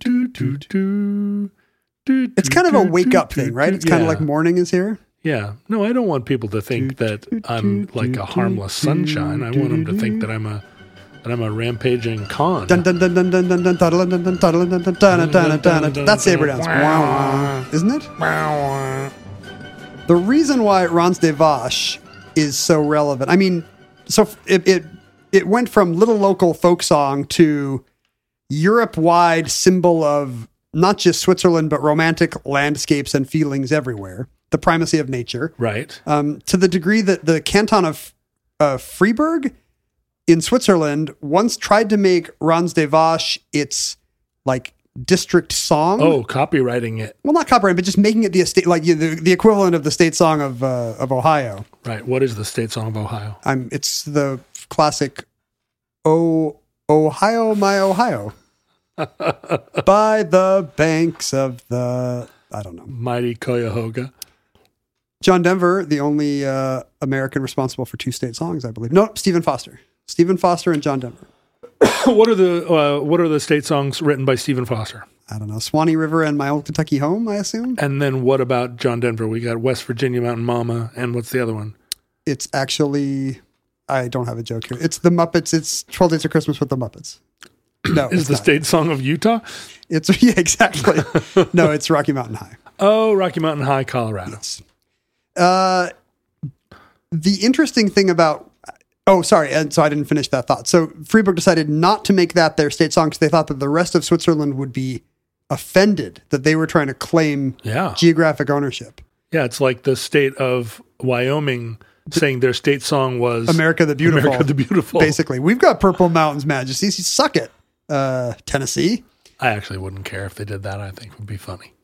It's kind of a wake up thing, right? It's kind of Yeah. like morning is here. Yeah. No, I don't want people to think that I'm like a harmless sunshine. I want them to think that I'm a that I'm a rampaging con. Dun dun dun dun dun dun dun dun dun dun dun dun dun dun dun dun dun dun. That's Saber Dance, Wow, wow. Isn't it? The reason why Ranz des Vaches is so relevant, I mean, so it it it went from little local folk song to Europe-wide symbol of not just Switzerland but romantic landscapes and feelings everywhere. The primacy of nature, Right. um, to the degree that the canton of uh, Freiburg in Switzerland once tried to make Ranz des Vaches its like district song. Oh, copywriting it. Well, not copyright, but just making it the estate, like you know, the, the equivalent of the state song of uh, of Ohio. Right. What is the state song of Ohio? I'm. It's the classic Oh, Ohio, my Ohio. By the banks of the, I don't know. Mighty Cuyahoga. John Denver, the only uh, American responsible for two state songs, I believe. No, Stephen Foster. Stephen Foster and John Denver. What are the uh, what are the state songs written by Stephen Foster? I don't know. Swanee River and My Old Kentucky Home, I assume. And then what about John Denver? We got West Virginia Mountain Mama, and what's the other one? It's actually, I don't have a joke here. It's the Muppets. It's twelve Days of Christmas with the Muppets. No, Is it's the not. state song of Utah? It's yeah, exactly. No, it's Rocky Mountain High. Oh, Rocky Mountain High, Colorado. Yes. Uh, the interesting thing about oh, sorry, and so I didn't finish that thought. So Freeburg decided not to make that their state song because they thought that the rest of Switzerland would be offended that they were trying to claim Yeah. geographic ownership. Yeah, it's like the state of Wyoming saying their state song was America the Beautiful. America the Beautiful. Basically, we've got Purple Mountains, Majesties. You suck it, uh, Tennessee. I actually wouldn't care if they did that. I think it would be funny.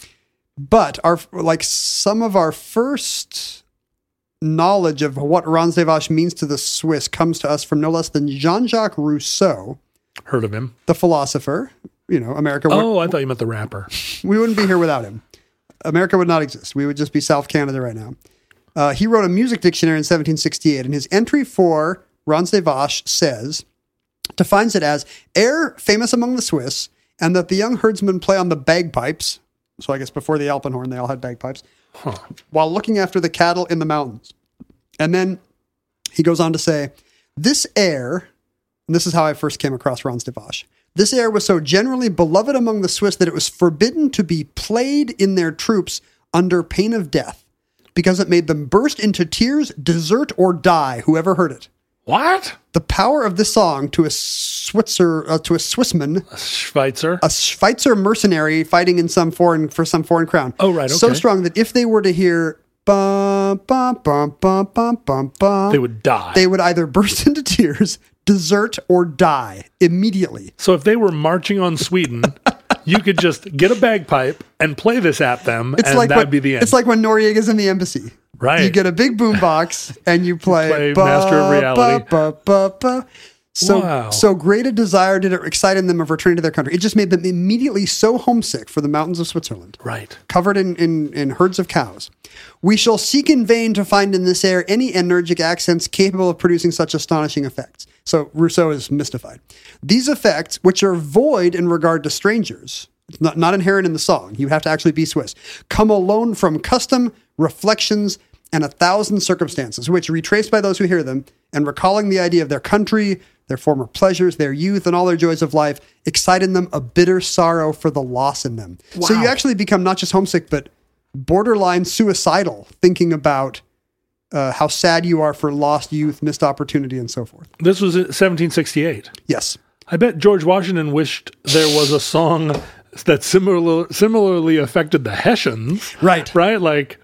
But our like some of our first knowledge of what Ranz des Vaches means to the Swiss comes to us from no less than Jean-Jacques Rousseau, Heard of him? the philosopher. You know, America. would- Oh, I thought you meant the rapper. we wouldn't be here without him. America would not exist. We would just be South Canada right now. Uh, he wrote a music dictionary in seventeen sixty-eight, and his entry for Ranz des Vaches says, defines it as air famous among the Swiss, and that the young herdsmen play on the bagpipes. So I guess before the Alpenhorn, they all had bagpipes, Huh. while looking after the cattle in the mountains. And then he goes on to say, this air, and this is how I first came across Ranz des Vaches, this air was so generally beloved among the Swiss that it was forbidden to be played in their troops under pain of death, because it made them burst into tears, desert, or die, whoever heard it. What? The power of this song to a Switzer, uh, to a Swissman, Schweitzer? a Schweitzer mercenary fighting in some foreign for some foreign crown. Oh, right, So okay. strong that if they were to hear bum bum bum bum bum bum bum, They would die. they would either burst into tears, desert, or die immediately. So if they were marching on Sweden, you could just get a bagpipe and play this at them, It's and like that when, would be the end. It's like when Noriega's in the embassy. Right. You get a big boombox and you play, play ba, Master of Reality. ba, ba, ba, ba. So, Wow. so great a desire did it excite in them of returning to their country. It just made them immediately so homesick for the mountains of Switzerland. Right. Covered in, in, in herds of cows. We shall seek in vain to find in this air any energic accents capable of producing such astonishing effects. So Rousseau is mystified. These effects, which are void in regard to strangers, it's not, not inherent in the song, you have to actually be Swiss, come alone from custom, reflections, and a thousand circumstances, which, retraced by those who hear them, and recalling the idea of their country, their former pleasures, their youth, and all their joys of life, excite in them a bitter sorrow for the loss in them. So Wow. you actually become not just homesick, but borderline suicidal, thinking about uh, how sad you are for lost youth, missed opportunity, and so forth. This was in seventeen sixty-eight. Yes. I bet George Washington wished there was a song that similar, similarly affected the Hessians. Right. Right? Like,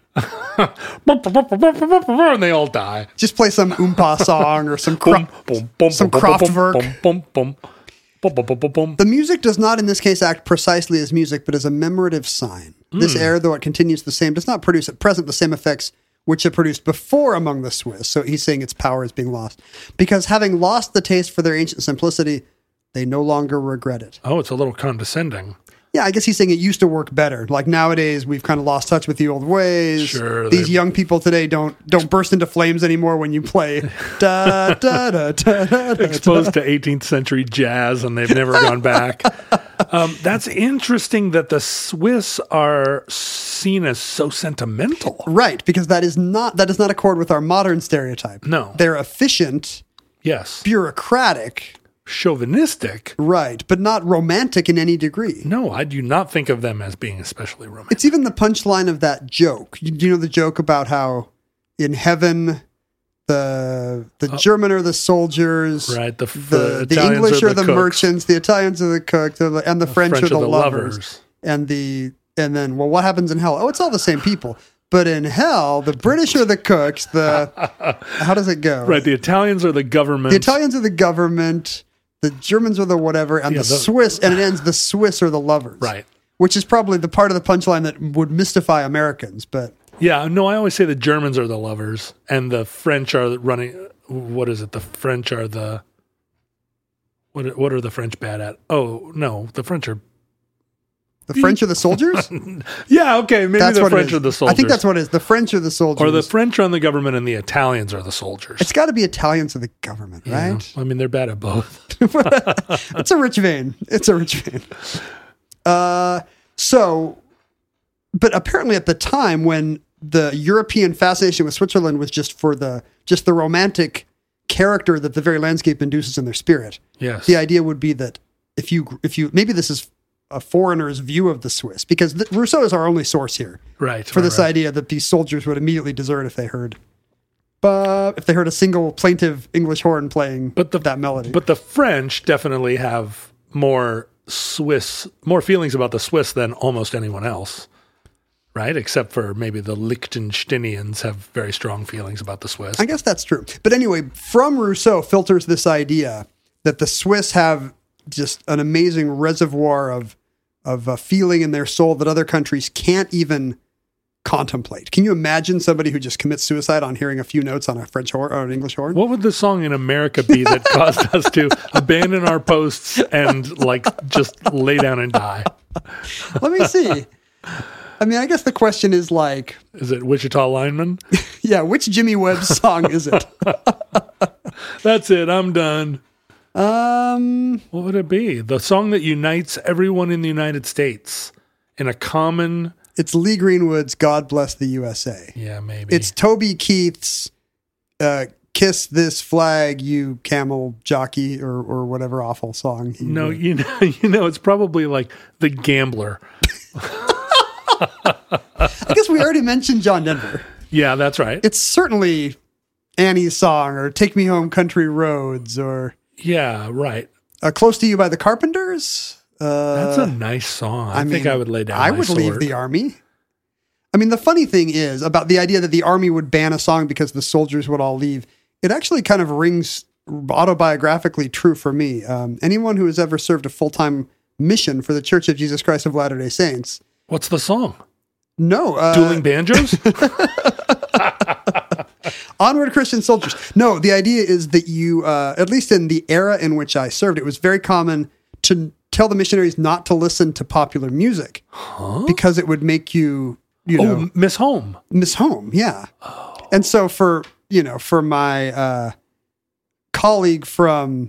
and they all die. Just play some oompa song or some cro- Boom, boom, some boom, boom, boom, Kraftwerk. boom, boom, boom, boom, boom, boom, boom, boom. The music does not, in this case, act precisely as music, but as a memorative sign. This air, though it continues the same, does not produce at present the same effects which it produced before among the Swiss. So he's saying its power is being lost. Because having lost the taste for their ancient simplicity, they no longer regret it. Oh, it's a little condescending. Yeah, I guess he's saying it used to work better. Like nowadays, we've kind of lost touch with the old ways. Sure, These they- young people today don't don't burst into flames anymore when you play da da da da da. da. Exposed to eighteenth century jazz, and they've never gone back. Um, that's interesting that the Swiss are seen as so sentimental. Right, because that is not that does not accord with our modern stereotype. No. They're efficient, Yes. bureaucratic, Chauvinistic. right, but not romantic in any degree. No, I do not think of them as being especially romantic. It's even the punchline of that joke. You, do you know the joke about how in heaven the the German are the soldiers, Uh, Right, the- the, the the Italians English are are the the, cooks. merchants, the Italians are the cooks, the, and the, French, are the, lovers. And the and then well, what happens in hell? Oh, it's all the same people. But in hell, the British are the cooks. The how does it go? Right, the Italians are the government. The Italians are the government. The Germans are the whatever, and Yeah, the, the- Swiss, and it ends. The Swiss are the lovers. Right. Which is probably the part of the punchline that would mystify Americans, but. Yeah, no, I always say the Germans are the lovers, and the French are running. What is it? The French are the What what are the French bad at? Oh no, the French are. The French are the soldiers? Yeah, okay, maybe That's the what it French is. are the soldiers. I think that's what it is. The French are the soldiers. Or the French run the government and the Italians are the soldiers. It's got to be Italians are the government, Yeah. right? I mean, they're bad at both. It's a rich vein. It's a rich vein. Uh, so, but apparently at the time when the European fascination with Switzerland was just for the just the romantic character that the very landscape induces in their spirit. Yes. The idea would be that if you if you maybe this is a foreigner's view of the Swiss, because the, Rousseau is our only source here Right. for right, this right. idea that these soldiers would immediately desert if they heard, but if they heard a single plaintive English horn playing But the, that melody. But the French definitely have more Swiss, more feelings about the Swiss than almost anyone else, right? Except for maybe the Liechtensteinians have very strong feelings about the Swiss. I guess that's true. But anyway, from Rousseau filters this idea that the Swiss have just an amazing reservoir of of uh, feeling in their soul that other countries can't even contemplate. Can you imagine somebody who just commits suicide on hearing a few notes on a French horn or an English horn? What would the song in America be that caused us to abandon our posts and like just lay down and die? Let me see. I mean, I guess the question is like, Is it Wichita Lineman? yeah, which Jimmy Webb song is it? That's it. I'm done. Um, What would it be? The song that unites everyone in the United States in a common. it's Lee Greenwood's "God Bless the U S A." Yeah, maybe. It's Toby Keith's uh, "Kiss This Flag, You Camel Jockey" or or whatever awful song. He no, wrote. you know, you know, it's probably like The Gambler. I guess we already mentioned John Denver. Yeah, that's right. It's certainly Annie's song or "Take Me Home, Country Roads" or Yeah, right. uh, "Close to You" by the Carpenters. Uh, That's a nice song. I, think mean, I would lay down. I my would sword. leave the army. I mean, the funny thing is about the idea that the army would ban a song because the soldiers would all leave. It actually kind of rings autobiographically true for me. Um, anyone who has ever served a full-time mission for the Church of Jesus Christ of Latter-day Saints. What's the song? No. Uh, Dueling Banjos? Onward, Christian soldiers. No, the idea is that you, uh, at least in the era in which I served, it was very common to tell the missionaries not to listen to popular music because it would make you, you know, Oh, Miss Home. miss home. Yeah. And so for, you know, for my uh, colleague from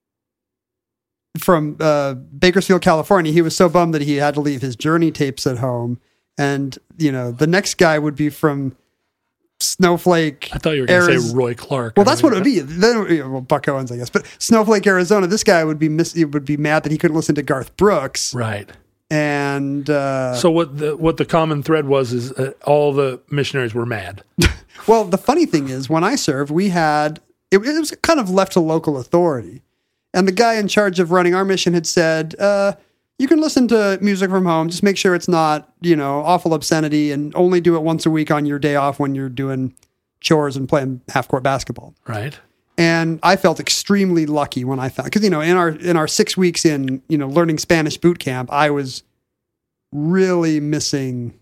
from uh, Bakersfield, California, he was so bummed that he had to leave his Journey tapes at home. And, you know, the next guy would be from Snowflake. I thought you were going to Ariz- say Roy Clark. Well, that's what it would be. Then, you know, well, Buck Owens, I guess. But Snowflake, Arizona, this guy would be miss, he would be mad that he couldn't listen to Garth Brooks. Right. And uh, So what the what the common thread was is uh, all the missionaries were mad. well, the funny thing is, when I served, we had it, it was kind of left to local authority, and the guy in charge of running our mission had said, uh, "You can listen to music from home. Just make sure it's not, you know, awful obscenity, and only do it once a week on your day off when you're doing chores and playing half court basketball." Right. And I felt extremely lucky when I found, because, you know, in our in our six weeks in, you know, learning Spanish boot camp, I was really missing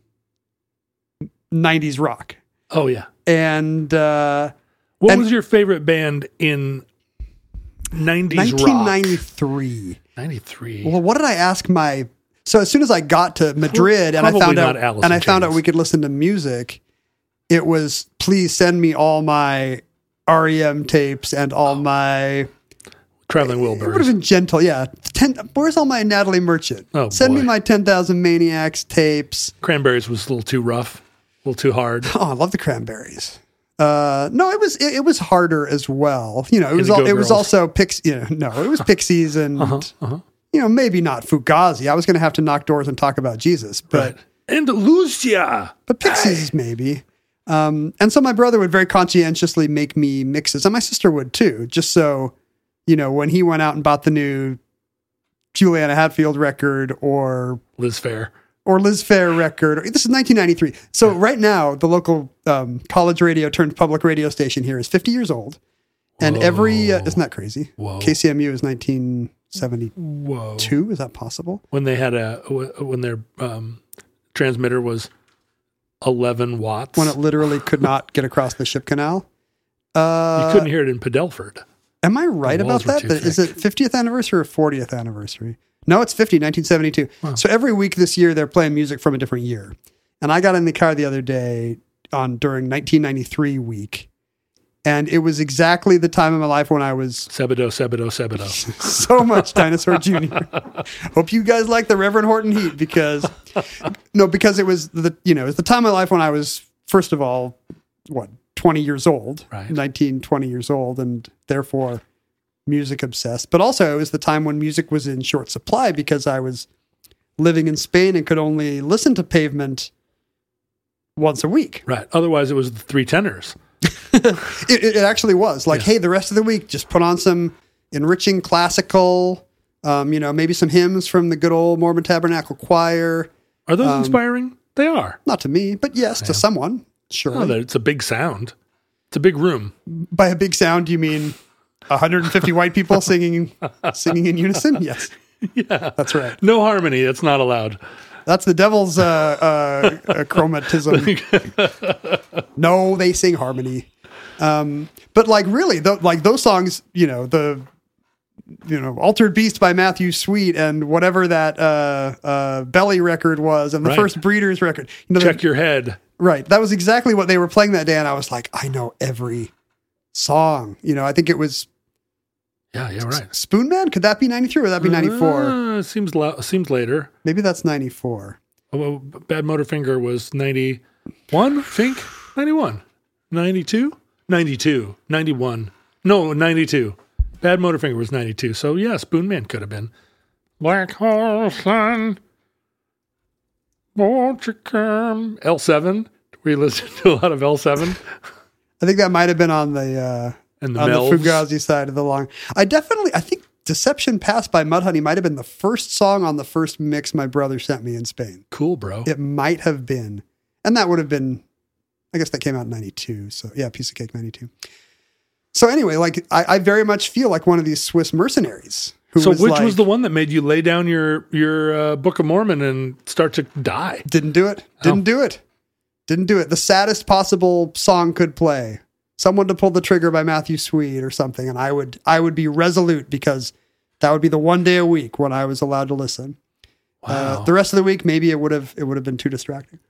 nineties rock. Oh, yeah. And uh, What And- was your favorite band in nineties rock? nineteen ninety-three. ninety-three. Well, what did I ask my? So as soon as I got to Madrid and I Probably found not out Alice and I in found out Chains. we could listen to music, it was please send me all my R E M tapes and all my. Traveling It would have Wilburys. been gentle, yeah. Ten, where's all my Natalie Merchant? Oh, Send me boy. my ten thousand Maniacs tapes. Cranberries was a little too rough, a little too hard. Oh, I love the Cranberries. Uh, no, it was it, it was harder as well. You know, it was Indigo all, it was Girls. also Pix. You know, no, it was Pixies and uh-huh. you know maybe not Fugazi. I was going to have to knock doors and talk about Jesus, but Right. Andalusia. but Pixies maybe. Um, and so my brother would very conscientiously make me mixes, and my sister would too, just so you know when he went out and bought the new Juliana Hatfield record or Liz Fair. or Liz Fair record. This is nineteen ninety-three. So right now, the local um, college radio turned public radio station here is fifty years old. And every, uh, isn't that crazy? Whoa. K C M U is nineteen seventy-two. Whoa. Is that possible? When they had a, when their um, transmitter was eleven watts. When it literally could not get across the ship canal. you Uh, couldn't hear it in Padelford. Am I right The walls about were that? too That- Is thick. it fiftieth anniversary or fortieth anniversary? No, it's fifty, nineteen seventy-two. Wow. So every week this year, they're playing music from a different year. And I got in the car the other day on during nineteen ninety-three week. And it was exactly the time of my life when I was Sebadoh, Sebadoh, Sebadoh. so much Dinosaur Junior Hope you guys like the Reverend Horton Heat because, no, because it was the, you know, it was the time of my life when I was, first of all, what, twenty years old, Right. nineteen, twenty years old, and therefore music obsessed. But also it was the time when music was in short supply because I was living in Spain and could only listen to Pavement once a week. Right. Otherwise, it was the three tenors. It, it actually was like, Yeah. hey, the rest of the week, just put on some enriching classical, um, you know, maybe some hymns from the good old Mormon Tabernacle Choir. Are those Um, inspiring? They are. Not to me, but yes, to someone. Sure. Oh, it's a big sound. It's a big room. By a big sound, do you mean one hundred fifty white people singing singing in unison? Yes. Yeah. That's right. No harmony. It's not allowed. That's the devil's uh, uh, uh, chromatism. No, they sing harmony. Um, but like really, the, like those songs, you know, the you know, Altered Beast by Matthew Sweet and whatever that uh, uh, Belly record was, and the Right. first Breeders record. You know, Check the- your head. right. That was exactly what they were playing that day, and I was like, I know every song. You know, I think it was Yeah, yeah, right. Spoonman. Could that be ninety-three or would that be ninety-four? Uh, seems lo- seems later. Maybe that's ninety-four. Oh, well, Bad Motorfinger was ninety-one, I think. ninety-one. ninety-two? ninety-two. ninety-one. No, ninety-two. Bad Motorfinger was ninety-two. So, yeah, Spoonman could have been. Black Hole Sun. Won't you come? L seven. We listened to a lot of L seven. I think that might have been on the uh, And the on Melvs. the Fugazi side of the long. I definitely, I think Deception Pass by Mudhoney might have been the first song on the first mix my brother sent me in Spain. Cool, bro. It might have been. And that would have been, I guess that came out in ninety-two. So yeah, Piece of Cake ninety-two. So anyway, like I, I very much feel like one of these Swiss mercenaries. Who So was which like, was the one that made you lay down your, your uh, Book of Mormon and start to die? Didn't do it. Didn't do it. Didn't do it. The saddest possible song could play. Someone to Pull the Trigger by Matthew Sweet or something. And I would, I would be resolute because that would be the one day a week when I was allowed to listen. Wow. Uh, the rest of the week, maybe it would have, it would have been too distracting.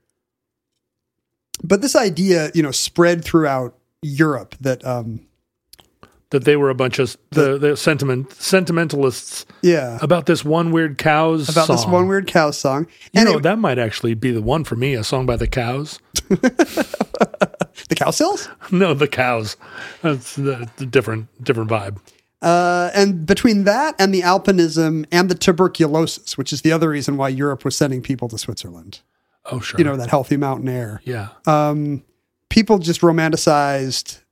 But this idea, you know, spread throughout Europe that, um, that they were a bunch of the, the sentiment sentimentalists yeah, about this one weird cows about song. this one weird cow song. You And know, it- that might actually be the one for me, a song by the Cows. the cow cells. No, the Cows. That's the, the different different vibe. Uh, and between that and the alpinism and the tuberculosis, which is the other reason why Europe was sending people to Switzerland, Oh, sure. you know, that healthy mountain air. yeah. Um, people just romanticized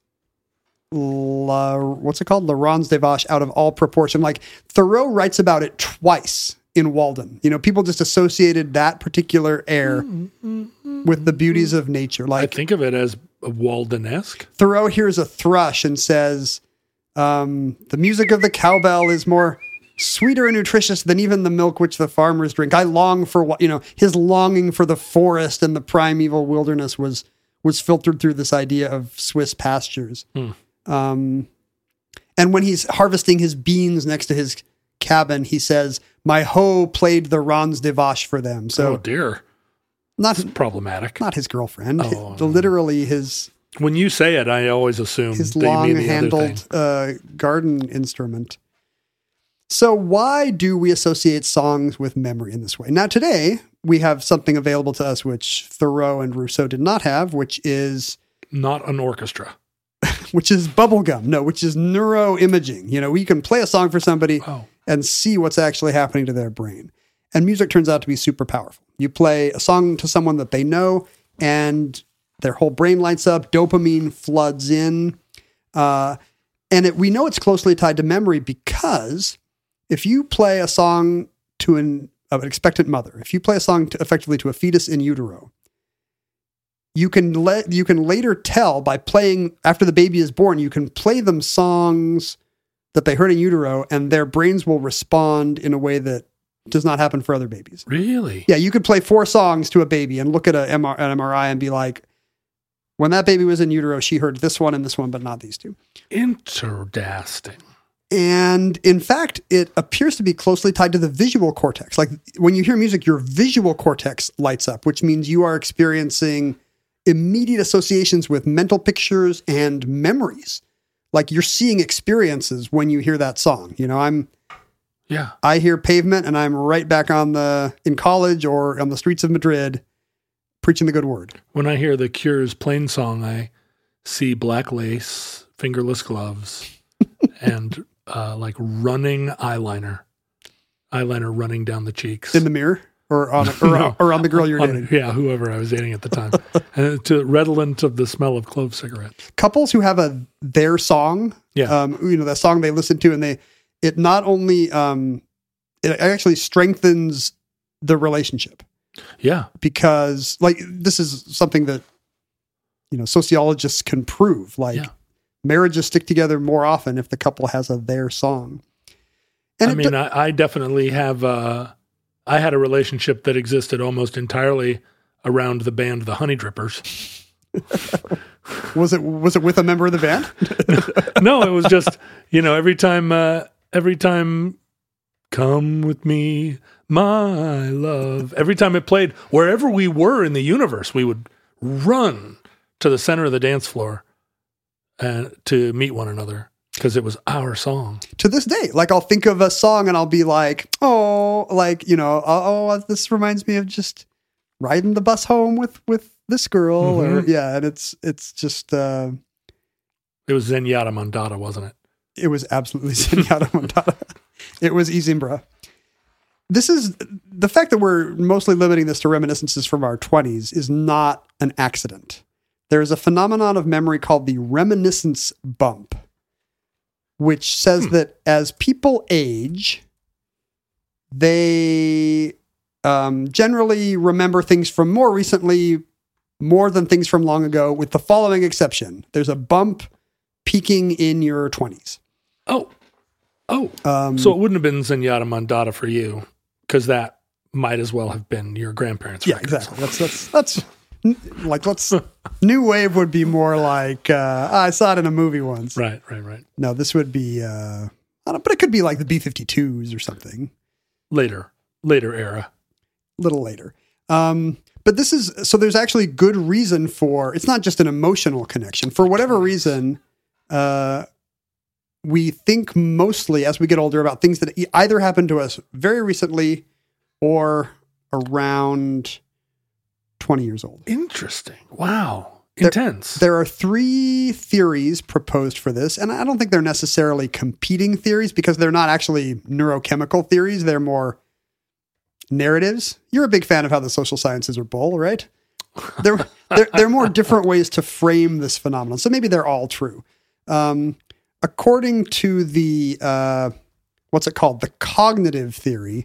La, what's it called? La Ronde des Vaches out of all proportion. Like Thoreau writes about it twice in Walden. You know, people just associated that particular air with the beauties of nature. I Like think of it as Walden-esque. Thoreau hears a thrush and says, um, the music of the cowbell is more sweeter and nutritious than even the milk which the farmers drink. I long for what, you know, his longing for the forest and the primeval wilderness was, was filtered through this idea of Swiss pastures. Hmm. Um, and when he's harvesting his beans next to his cabin, he says, my hoe played the Ronde des Vaches for them. So Oh, dear. not, Problematic. not his girlfriend, Oh, the, literally his, When you say it, I always assume his that you mean the other thing. long-handled uh, garden instrument. So why do we associate songs with memory in this way? Now, today, we have something available to us which Thoreau and Rousseau did not have, which is Not an orchestra. which is bubblegum. No, which is neuroimaging. You know, we can play a song for somebody Oh. and see what's actually happening to their brain. And music turns out to be super powerful. You play a song to someone that they know, and their whole brain lights up, dopamine floods in. Uh, and it, we know it's closely tied to memory because if you play a song to an, of an expectant mother, if you play a song to, effectively to a fetus in utero, you can let you can later tell by playing after the baby is born, you can play them songs that they heard in utero, and their brains will respond in a way that does not happen for other babies. Really? Yeah, you could play four songs to a baby and look at a M R, an M R I and be like, when that baby was in utero, she heard this one and this one, but not these two. Interesting. And in fact, it appears to be closely tied to the visual cortex. Like when you hear music, your visual cortex lights up, which means you are experiencing immediate associations with mental pictures and memories. Like you're seeing experiences when you hear that song. You know, I'm, Yeah. I hear Pavement and I'm right back on the, in college or on the streets of Madrid preaching the good word. When I hear the Cure's Plain Song, I see black lace, fingerless gloves, and uh, like running eyeliner, eyeliner running down the cheeks. In the mirror or on, or, No. or on the girl you're On- dating. yeah, whoever I was dating at the time. And to redolent of the smell of clove cigarettes. Couples who have a, their song, Yeah. um, you know, that song they listen to and they, it not only, um, it actually strengthens the relationship. Yeah. Because like this is something that you know sociologists can prove, like Yeah. marriages stick together more often if the couple has a their song. And I it mean, do- I, I definitely have, uh, I had a relationship that existed almost entirely around the band, the Honey Drippers. was it was it with a member of the band? No, it was just, you know, every time, uh, every time, come with me, my love. Every time it played, wherever we were in the universe, we would run to the center of the dance floor and to meet one another because it was our song. To this day, like I'll think of a song and I'll be like, oh, like you know, oh, oh this reminds me of just riding the bus home with with this girl, or Mm-hmm. yeah, and it's it's just. Uh, It was Zenyatta Mondada, wasn't it? It was absolutely Zenyatta Mondada. It was Izimbra. This is the fact that we're mostly limiting this to reminiscences from our twenties is not an accident. There is a phenomenon of memory called the reminiscence bump, which says Hmm. that as people age, they um, generally remember things from more recently more than things from long ago, with the following exception. There's a bump peaking in your twenties. Oh, oh. Um, So it wouldn't have been Zenyatta Mondada for you because that might as well have been your grandparents' yeah, records. exactly. That's, that's, that's like, let's, new wave would be more like, uh, I saw it in a movie once. Right, right, right. No, this would be, uh, I don't, but it could be like the B fifty-twos or something. Later, later era. A little later. Um, but this is, so there's actually good reason for, it's not just an emotional connection. For whatever reason, uh, we think mostly as we get older about things that e- either happened to us very recently or around twenty years old. Interesting. Wow. Intense. There are three theories proposed for this, and I don't think they're necessarily competing theories because they're not actually neurochemical theories. They're more narratives. You're a big fan of how the social sciences are bull, right? They're, they're, they're more different ways to frame this phenomenon. So maybe they're all true. Um, according to the, uh, what's it called? The cognitive theory.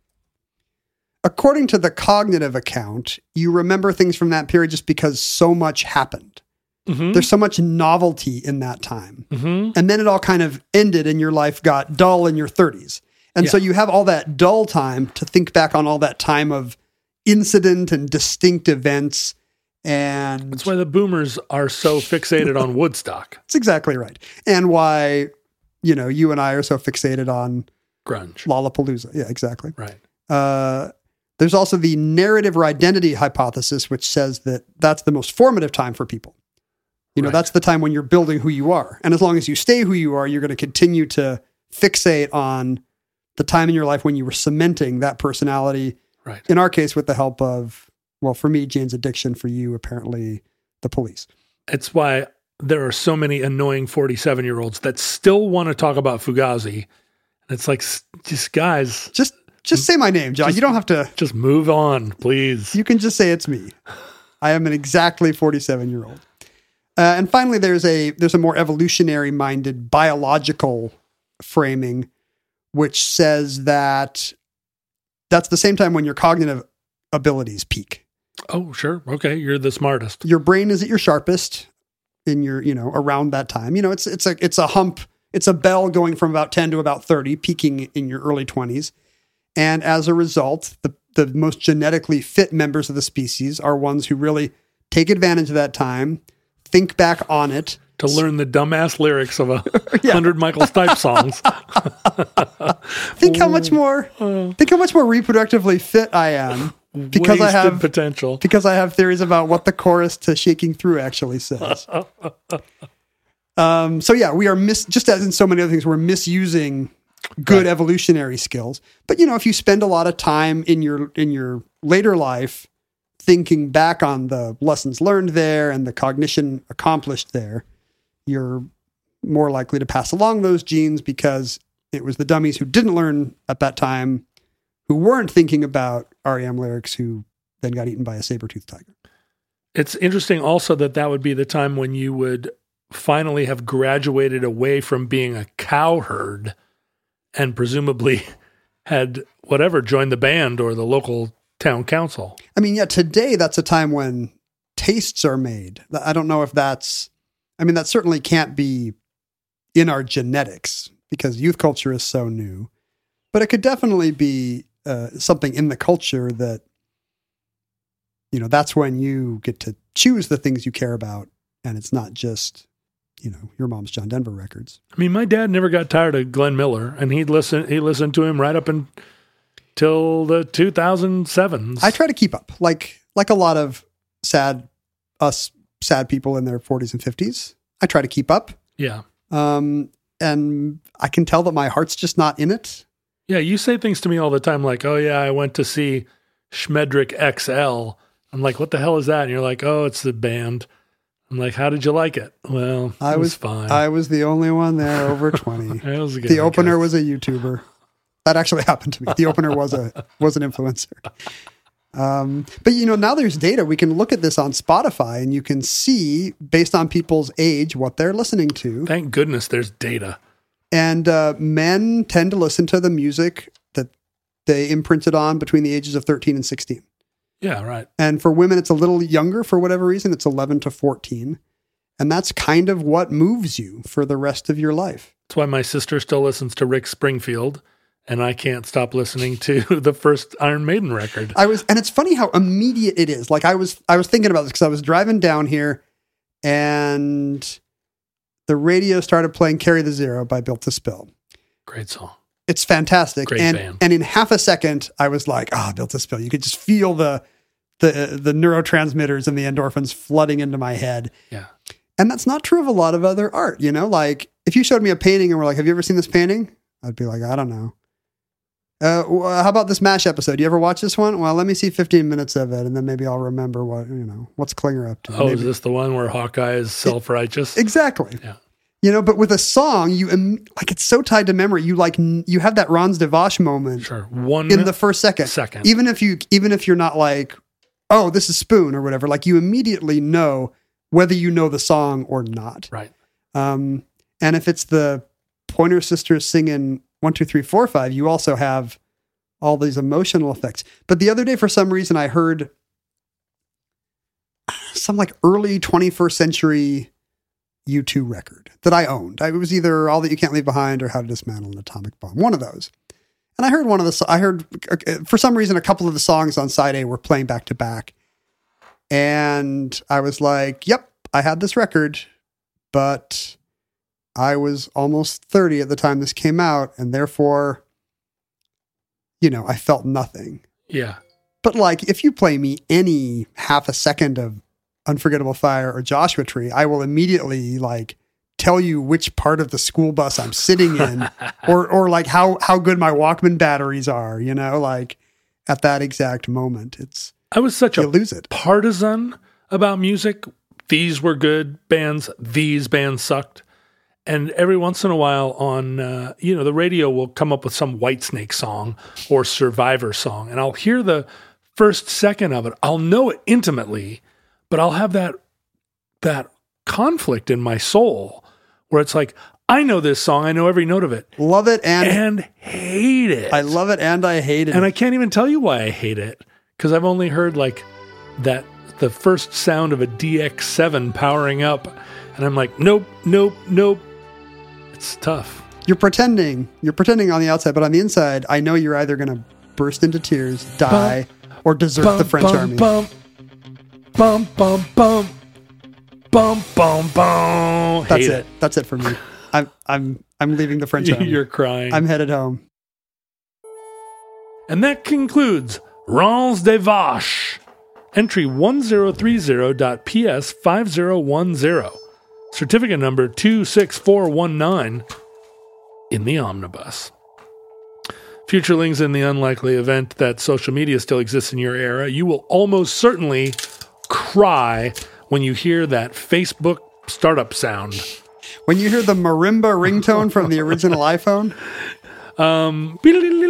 According to the cognitive account, you remember things from that period just because so much happened. Mhm. There's so much novelty in that time. Mhm. And then it all kind of ended and your life got dull in your thirties. And so Yeah. you have all that dull time to think back on all that time of incident and distinct events. And That's why the boomers are so fixated on Woodstock. that's exactly right. And why, you know, you and I are so fixated on Grunge. Lollapalooza. Yeah, exactly. Right. Uh, there's also the narrative or identity hypothesis, which says that that's the most formative time for people. You know, Right. that's the time when you're building who you are. And as long as you stay who you are, you're going to continue to fixate on the time in your life when you were cementing that personality. Right. In our case, with the help of, well, for me, Jane's addiction, for you, apparently the police. It's why there are so many annoying forty-seven year olds that still want to talk about Fugazi. And it's like, s- just guys, Just, just say my name, John. Just- you don't have to, just move on, please. you can just say it's me. I am an exactly forty-seven year old. Uh, and finally, there's a, there's a more evolutionary minded biological framing, which says that that's the same time when your cognitive abilities peak. Oh, sure. Okay. You're the smartest. Your brain is at your sharpest in your, you know, around that time. You know, it's it's a it's a hump, it's a bell going from about ten to about thirty, peaking in your early twenties. And as a result, the the most genetically fit members of the species are ones who really take advantage of that time, think back on it, to learn the dumbass lyrics of a Yeah. hundred Michael Stipe songs. Think how much more, think how much more reproductively fit I am because I Wasted have potential. because I have theories about what the chorus to Shaking Through actually says. um, so yeah, we are mis- just as in so many other things, we're misusing good Right. evolutionary skills. But you know, if you spend a lot of time in your in your later life thinking back on the lessons learned there and the cognition accomplished there, you're more likely to pass along those genes because it was the dummies who didn't learn at that time, who weren't thinking about R E M lyrics, who then got eaten by a saber-toothed tiger. It's interesting also that that would be the time when you would finally have graduated away from being a cowherd and presumably had whatever joined the band or the local town council. I mean, yeah, today that's a time when tastes are made. I don't know if that's, I mean, that certainly can't be in our genetics because youth culture is so new, but it could definitely be uh, something in the culture that, you know, that's when you get to choose the things you care about. And it's not just, you know, your mom's John Denver records. I mean, my dad never got tired of Glenn Miller, and he'd listen, he listened to him right up until the two thousand sevens. I try to keep up, like like a lot of sad, us sad people in their forties and fifties. I try to keep up. Yeah. Um, and I can tell that my heart's just not in it. Yeah, you say things to me all the time like, oh yeah, I went to see Schmedrick X L. I'm like, what the hell is that? And you're like, oh, it's the band. I'm like, how did you like it? Well, I it was, was fine. I was the only one there over twenty. It was good, The I opener guess. was a YouTuber. That actually happened to me. The opener was a was an influencer. Um, but you know, now there's data. We can look at this on Spotify, and you can see based on people's age what they're listening to. Thank goodness there's data. And uh, men tend to listen to the music that they imprinted on between the ages of thirteen and sixteen. Yeah, right. And for women, it's a little younger for whatever reason. It's eleven to fourteen. And that's kind of what moves you for the rest of your life. That's why my sister still listens to Rick Springfield, and I can't stop listening to the first Iron Maiden record. I was, and it's funny how immediate it is. Like I was, I was thinking about this because I was driving down here and the radio started playing Carry the Zero by Built to Spill. Great song. It's fantastic. Great and, band. and in half a second, I was like, ah, oh, Built to Spill. You could just feel the, the, the neurotransmitters and the endorphins flooding into my head. Yeah. And that's not true of a lot of other art, you know, like if you showed me a painting and were like, have you ever seen this painting? I'd be like, I don't know. Uh, wh- how about this MASH episode? You ever watch this one? Well, let me see fifteen minutes of it. And then maybe I'll remember what, you know, what's Klinger up to. Oh, maybe. is this the one where Hawkeye is self-righteous? Exactly. Yeah. You know, but with a song, you im- like it's so tied to memory. You like n- you have that Ranz DeVosh moment Sure. One in the first second. second. Even if you even if you're not like, oh, this is Spoon or whatever, like you immediately know whether you know the song or not. Right. Um, and if it's the Pointer Sisters singing one, two, three, four, five, you also have all these emotional effects. But the other day, for some reason, I heard some like early twenty-first century U two record that I owned. It was either All That You Can't Leave Behind or How to Dismantle an Atomic Bomb. One of those. And I heard one of the, I heard uh, for some reason, a couple of the songs on side A were playing back to back. And I was like, yep, I had this record, but I was almost thirty at the time this came out. And therefore, you know, I felt nothing. Yeah. But like, if you play me any half a second of Unforgettable Fire or Joshua Tree, I will immediately like tell you which part of the school bus I'm sitting in or, or like how, how good my Walkman batteries are, you know, like at that exact moment. It's, I was such you a lose it. partisan about music. These were good bands. These bands sucked. And every once in a while on, uh, you know, the radio will come up with some Whitesnake song or Survivor song. And I'll hear the first second of it. I'll know it intimately, but I'll have that, that conflict in my soul where it's like, I know this song. I know every note of it. Love it. And, And hate it. I love it. And I hate it. And I can't even tell you why I hate it. Because I've only heard like that, the first sound of a D X seven powering up. And I'm like, nope, nope, nope. It's tough. You're pretending, you're pretending on the outside, but on the inside, I know you're either going to burst into tears, die, or desert Bum, the French bum, army. Bum, bum, bum, bum. Bum, bum, bum. That's Hate it. That's it for me. I'm I'm I'm leaving the French it. army. You're crying. I'm headed home. And that concludes Rangs des Vaches, entry one zero three zero P S five zero one zero, certificate number two six four one nine in the omnibus. Futurelings, in the unlikely event that social media still exists in your era, you will almost certainly cry when you hear that Facebook startup sound. When you hear the marimba ringtone from the original iPhone, Um,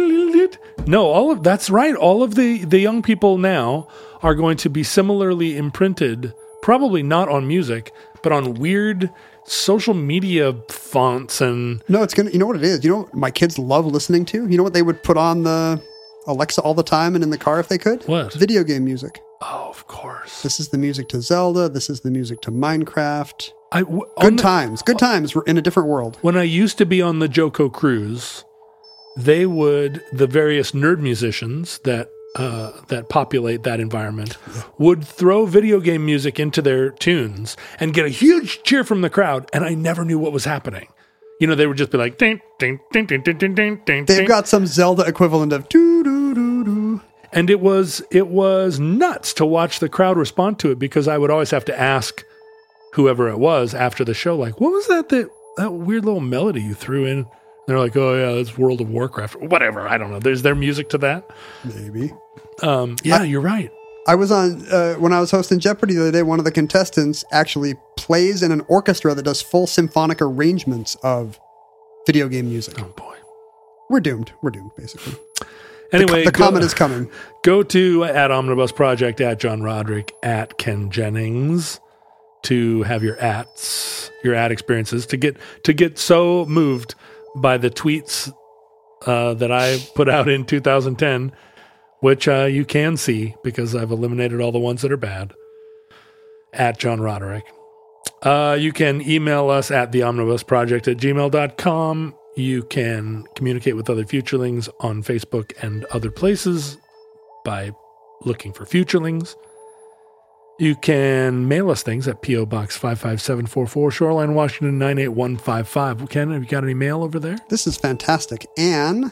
no, all of that's right. All of the, the young people now are going to be similarly imprinted, probably not on music, but on weird social media fonts and no, it's gonna. You know what it is? You know what my kids love listening to? You know what they would put on the Alexa all the time and in the car if they could? What? Video game music. oh, of course. This is the music to Zelda. This is the music to Minecraft. I, w- on Good the- times. Good times. We're in a different world. When I used to be on the Joko cruise, they would, the various nerd musicians that uh, that populate that environment would throw video game music into their tunes and get a huge cheer from the crowd, and I never knew what was happening. You know, they would just be like, ding, ding, ding, ding, ding, ding, ding, ding. They've got some Zelda equivalent of doo doo doo doo. And it was it was nuts to watch the crowd respond to it, because I would always have to ask whoever it was after the show, like, what was that that, that weird little melody you threw in? And they're like, oh yeah, that's World of Warcraft. Whatever, I don't know. There's their music to that. Maybe. Um, yeah, I- you're right. I was on, uh, when I was hosting Jeopardy the other day, one of the contestants actually plays in an orchestra that does full symphonic arrangements of video game music. Oh boy. We're doomed. We're doomed, basically. Anyway, the go, comet is coming. Go to at Omnibus Project, at John Roderick, at Ken Jennings to have your ats, your ad experiences, to get to get so moved by the tweets uh, that I put out in two thousand ten, which uh, you can see because I've eliminated all the ones that are bad, at John Roderick. Uh, you can email us at the omnibus project at gmail dot com. You can communicate with other Futurelings on Facebook and other places by looking for Futurelings. You can mail us things at P O Box five five seven four four, Shoreline, Washington nine eight one five five. Ken, have you got any mail over there? This is fantastic. Anne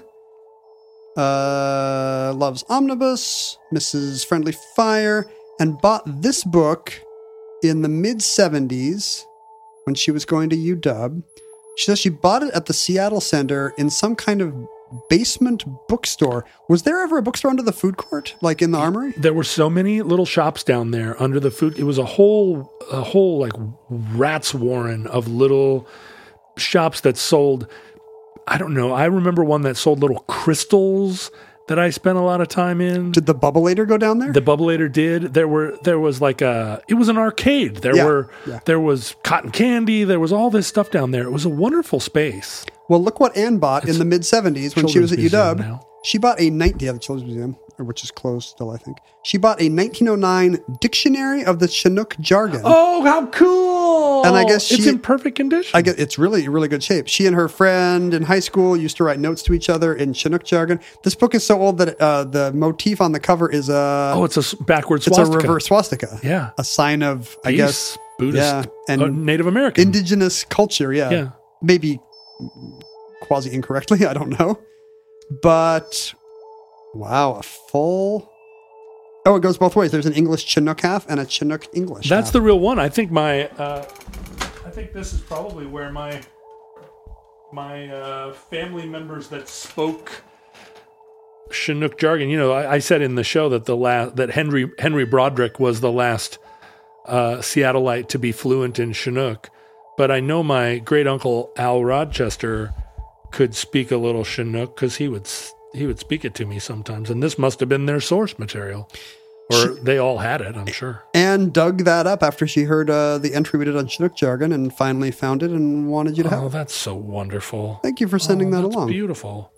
uh, loves Omnibus, Missus Friendly Fire, and bought this book in the mid-seventies when she was going to U W. She says she bought it at the Seattle Center in some kind of basement bookstore. Was there ever a bookstore under the food court, like in the Armory? There were so many little shops down there under the food. It was a whole, a whole like rat's warren of little shops that sold, I don't know. I remember one that sold little crystals that I spent a lot of time in. Did the Bubbleator go down there? The Bubbleator did. There were there was like a it was an arcade. There Yeah, were yeah. there was cotton candy. There was all this stuff down there. It was a wonderful space. Well, look what Anne bought in It's the mid-seventies when she was at Children's U Museum W. now. She bought a night yeah, the Children's Museum, which is closed still, I think. She bought a nineteen oh nine Dictionary of the Chinook Jargon. Oh, how cool! And I guess it's she- in perfect condition. I guess it's really, really good shape. She and her friend in high school used to write notes to each other in Chinook jargon. This book is so old that uh, the motif on the cover is a oh, it's a s- backwards it's swastika. a reverse swastika. Yeah. a sign of I Peace, guess Buddhist, yeah, and uh, Native American. indigenous culture. Yeah, Yeah. maybe quasi incorrectly. I don't know, but wow, a full. Oh, it goes both ways. There's an English Chinook half and a Chinook English. That's half. the real one. I think my, uh, I think this is probably where my, my uh, family members that spoke Chinook jargon. You know, I, I said in the show that the last that Henry Henry Broderick was the last uh, Seattleite to be fluent in Chinook, but I know my great uncle Al Rochester could speak a little Chinook because he would s- he would speak it to me sometimes, and this must have been their source material. Or they all had it, I'm sure. Anne dug that up after she heard uh, the entry we did on Chinook jargon and finally found it and wanted you to Oh, help. that's so wonderful. Thank you for sending Oh, that that's along. Beautiful.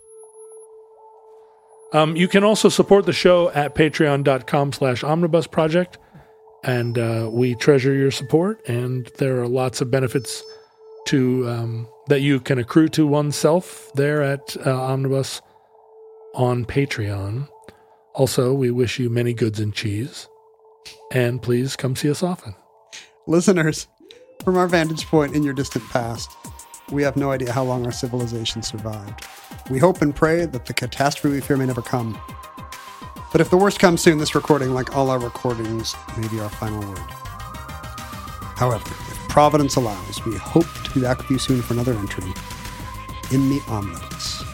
Um, you can also support the show at patreon.com slash omnibus project. And uh, we treasure your support. And there are lots of benefits to um, that you can accrue to oneself there at uh, Omnibus on Patreon. Also, we wish you many goods and cheese. And please come see us often. Listeners, From our vantage point in your distant past, we have no idea how long our civilization survived. We hope and pray that the catastrophe we fear may never come. But if the worst comes soon, this recording, like all our recordings, may be our final word. However, if Providence allows, we hope to be back with you soon for another entry in the Omnibus.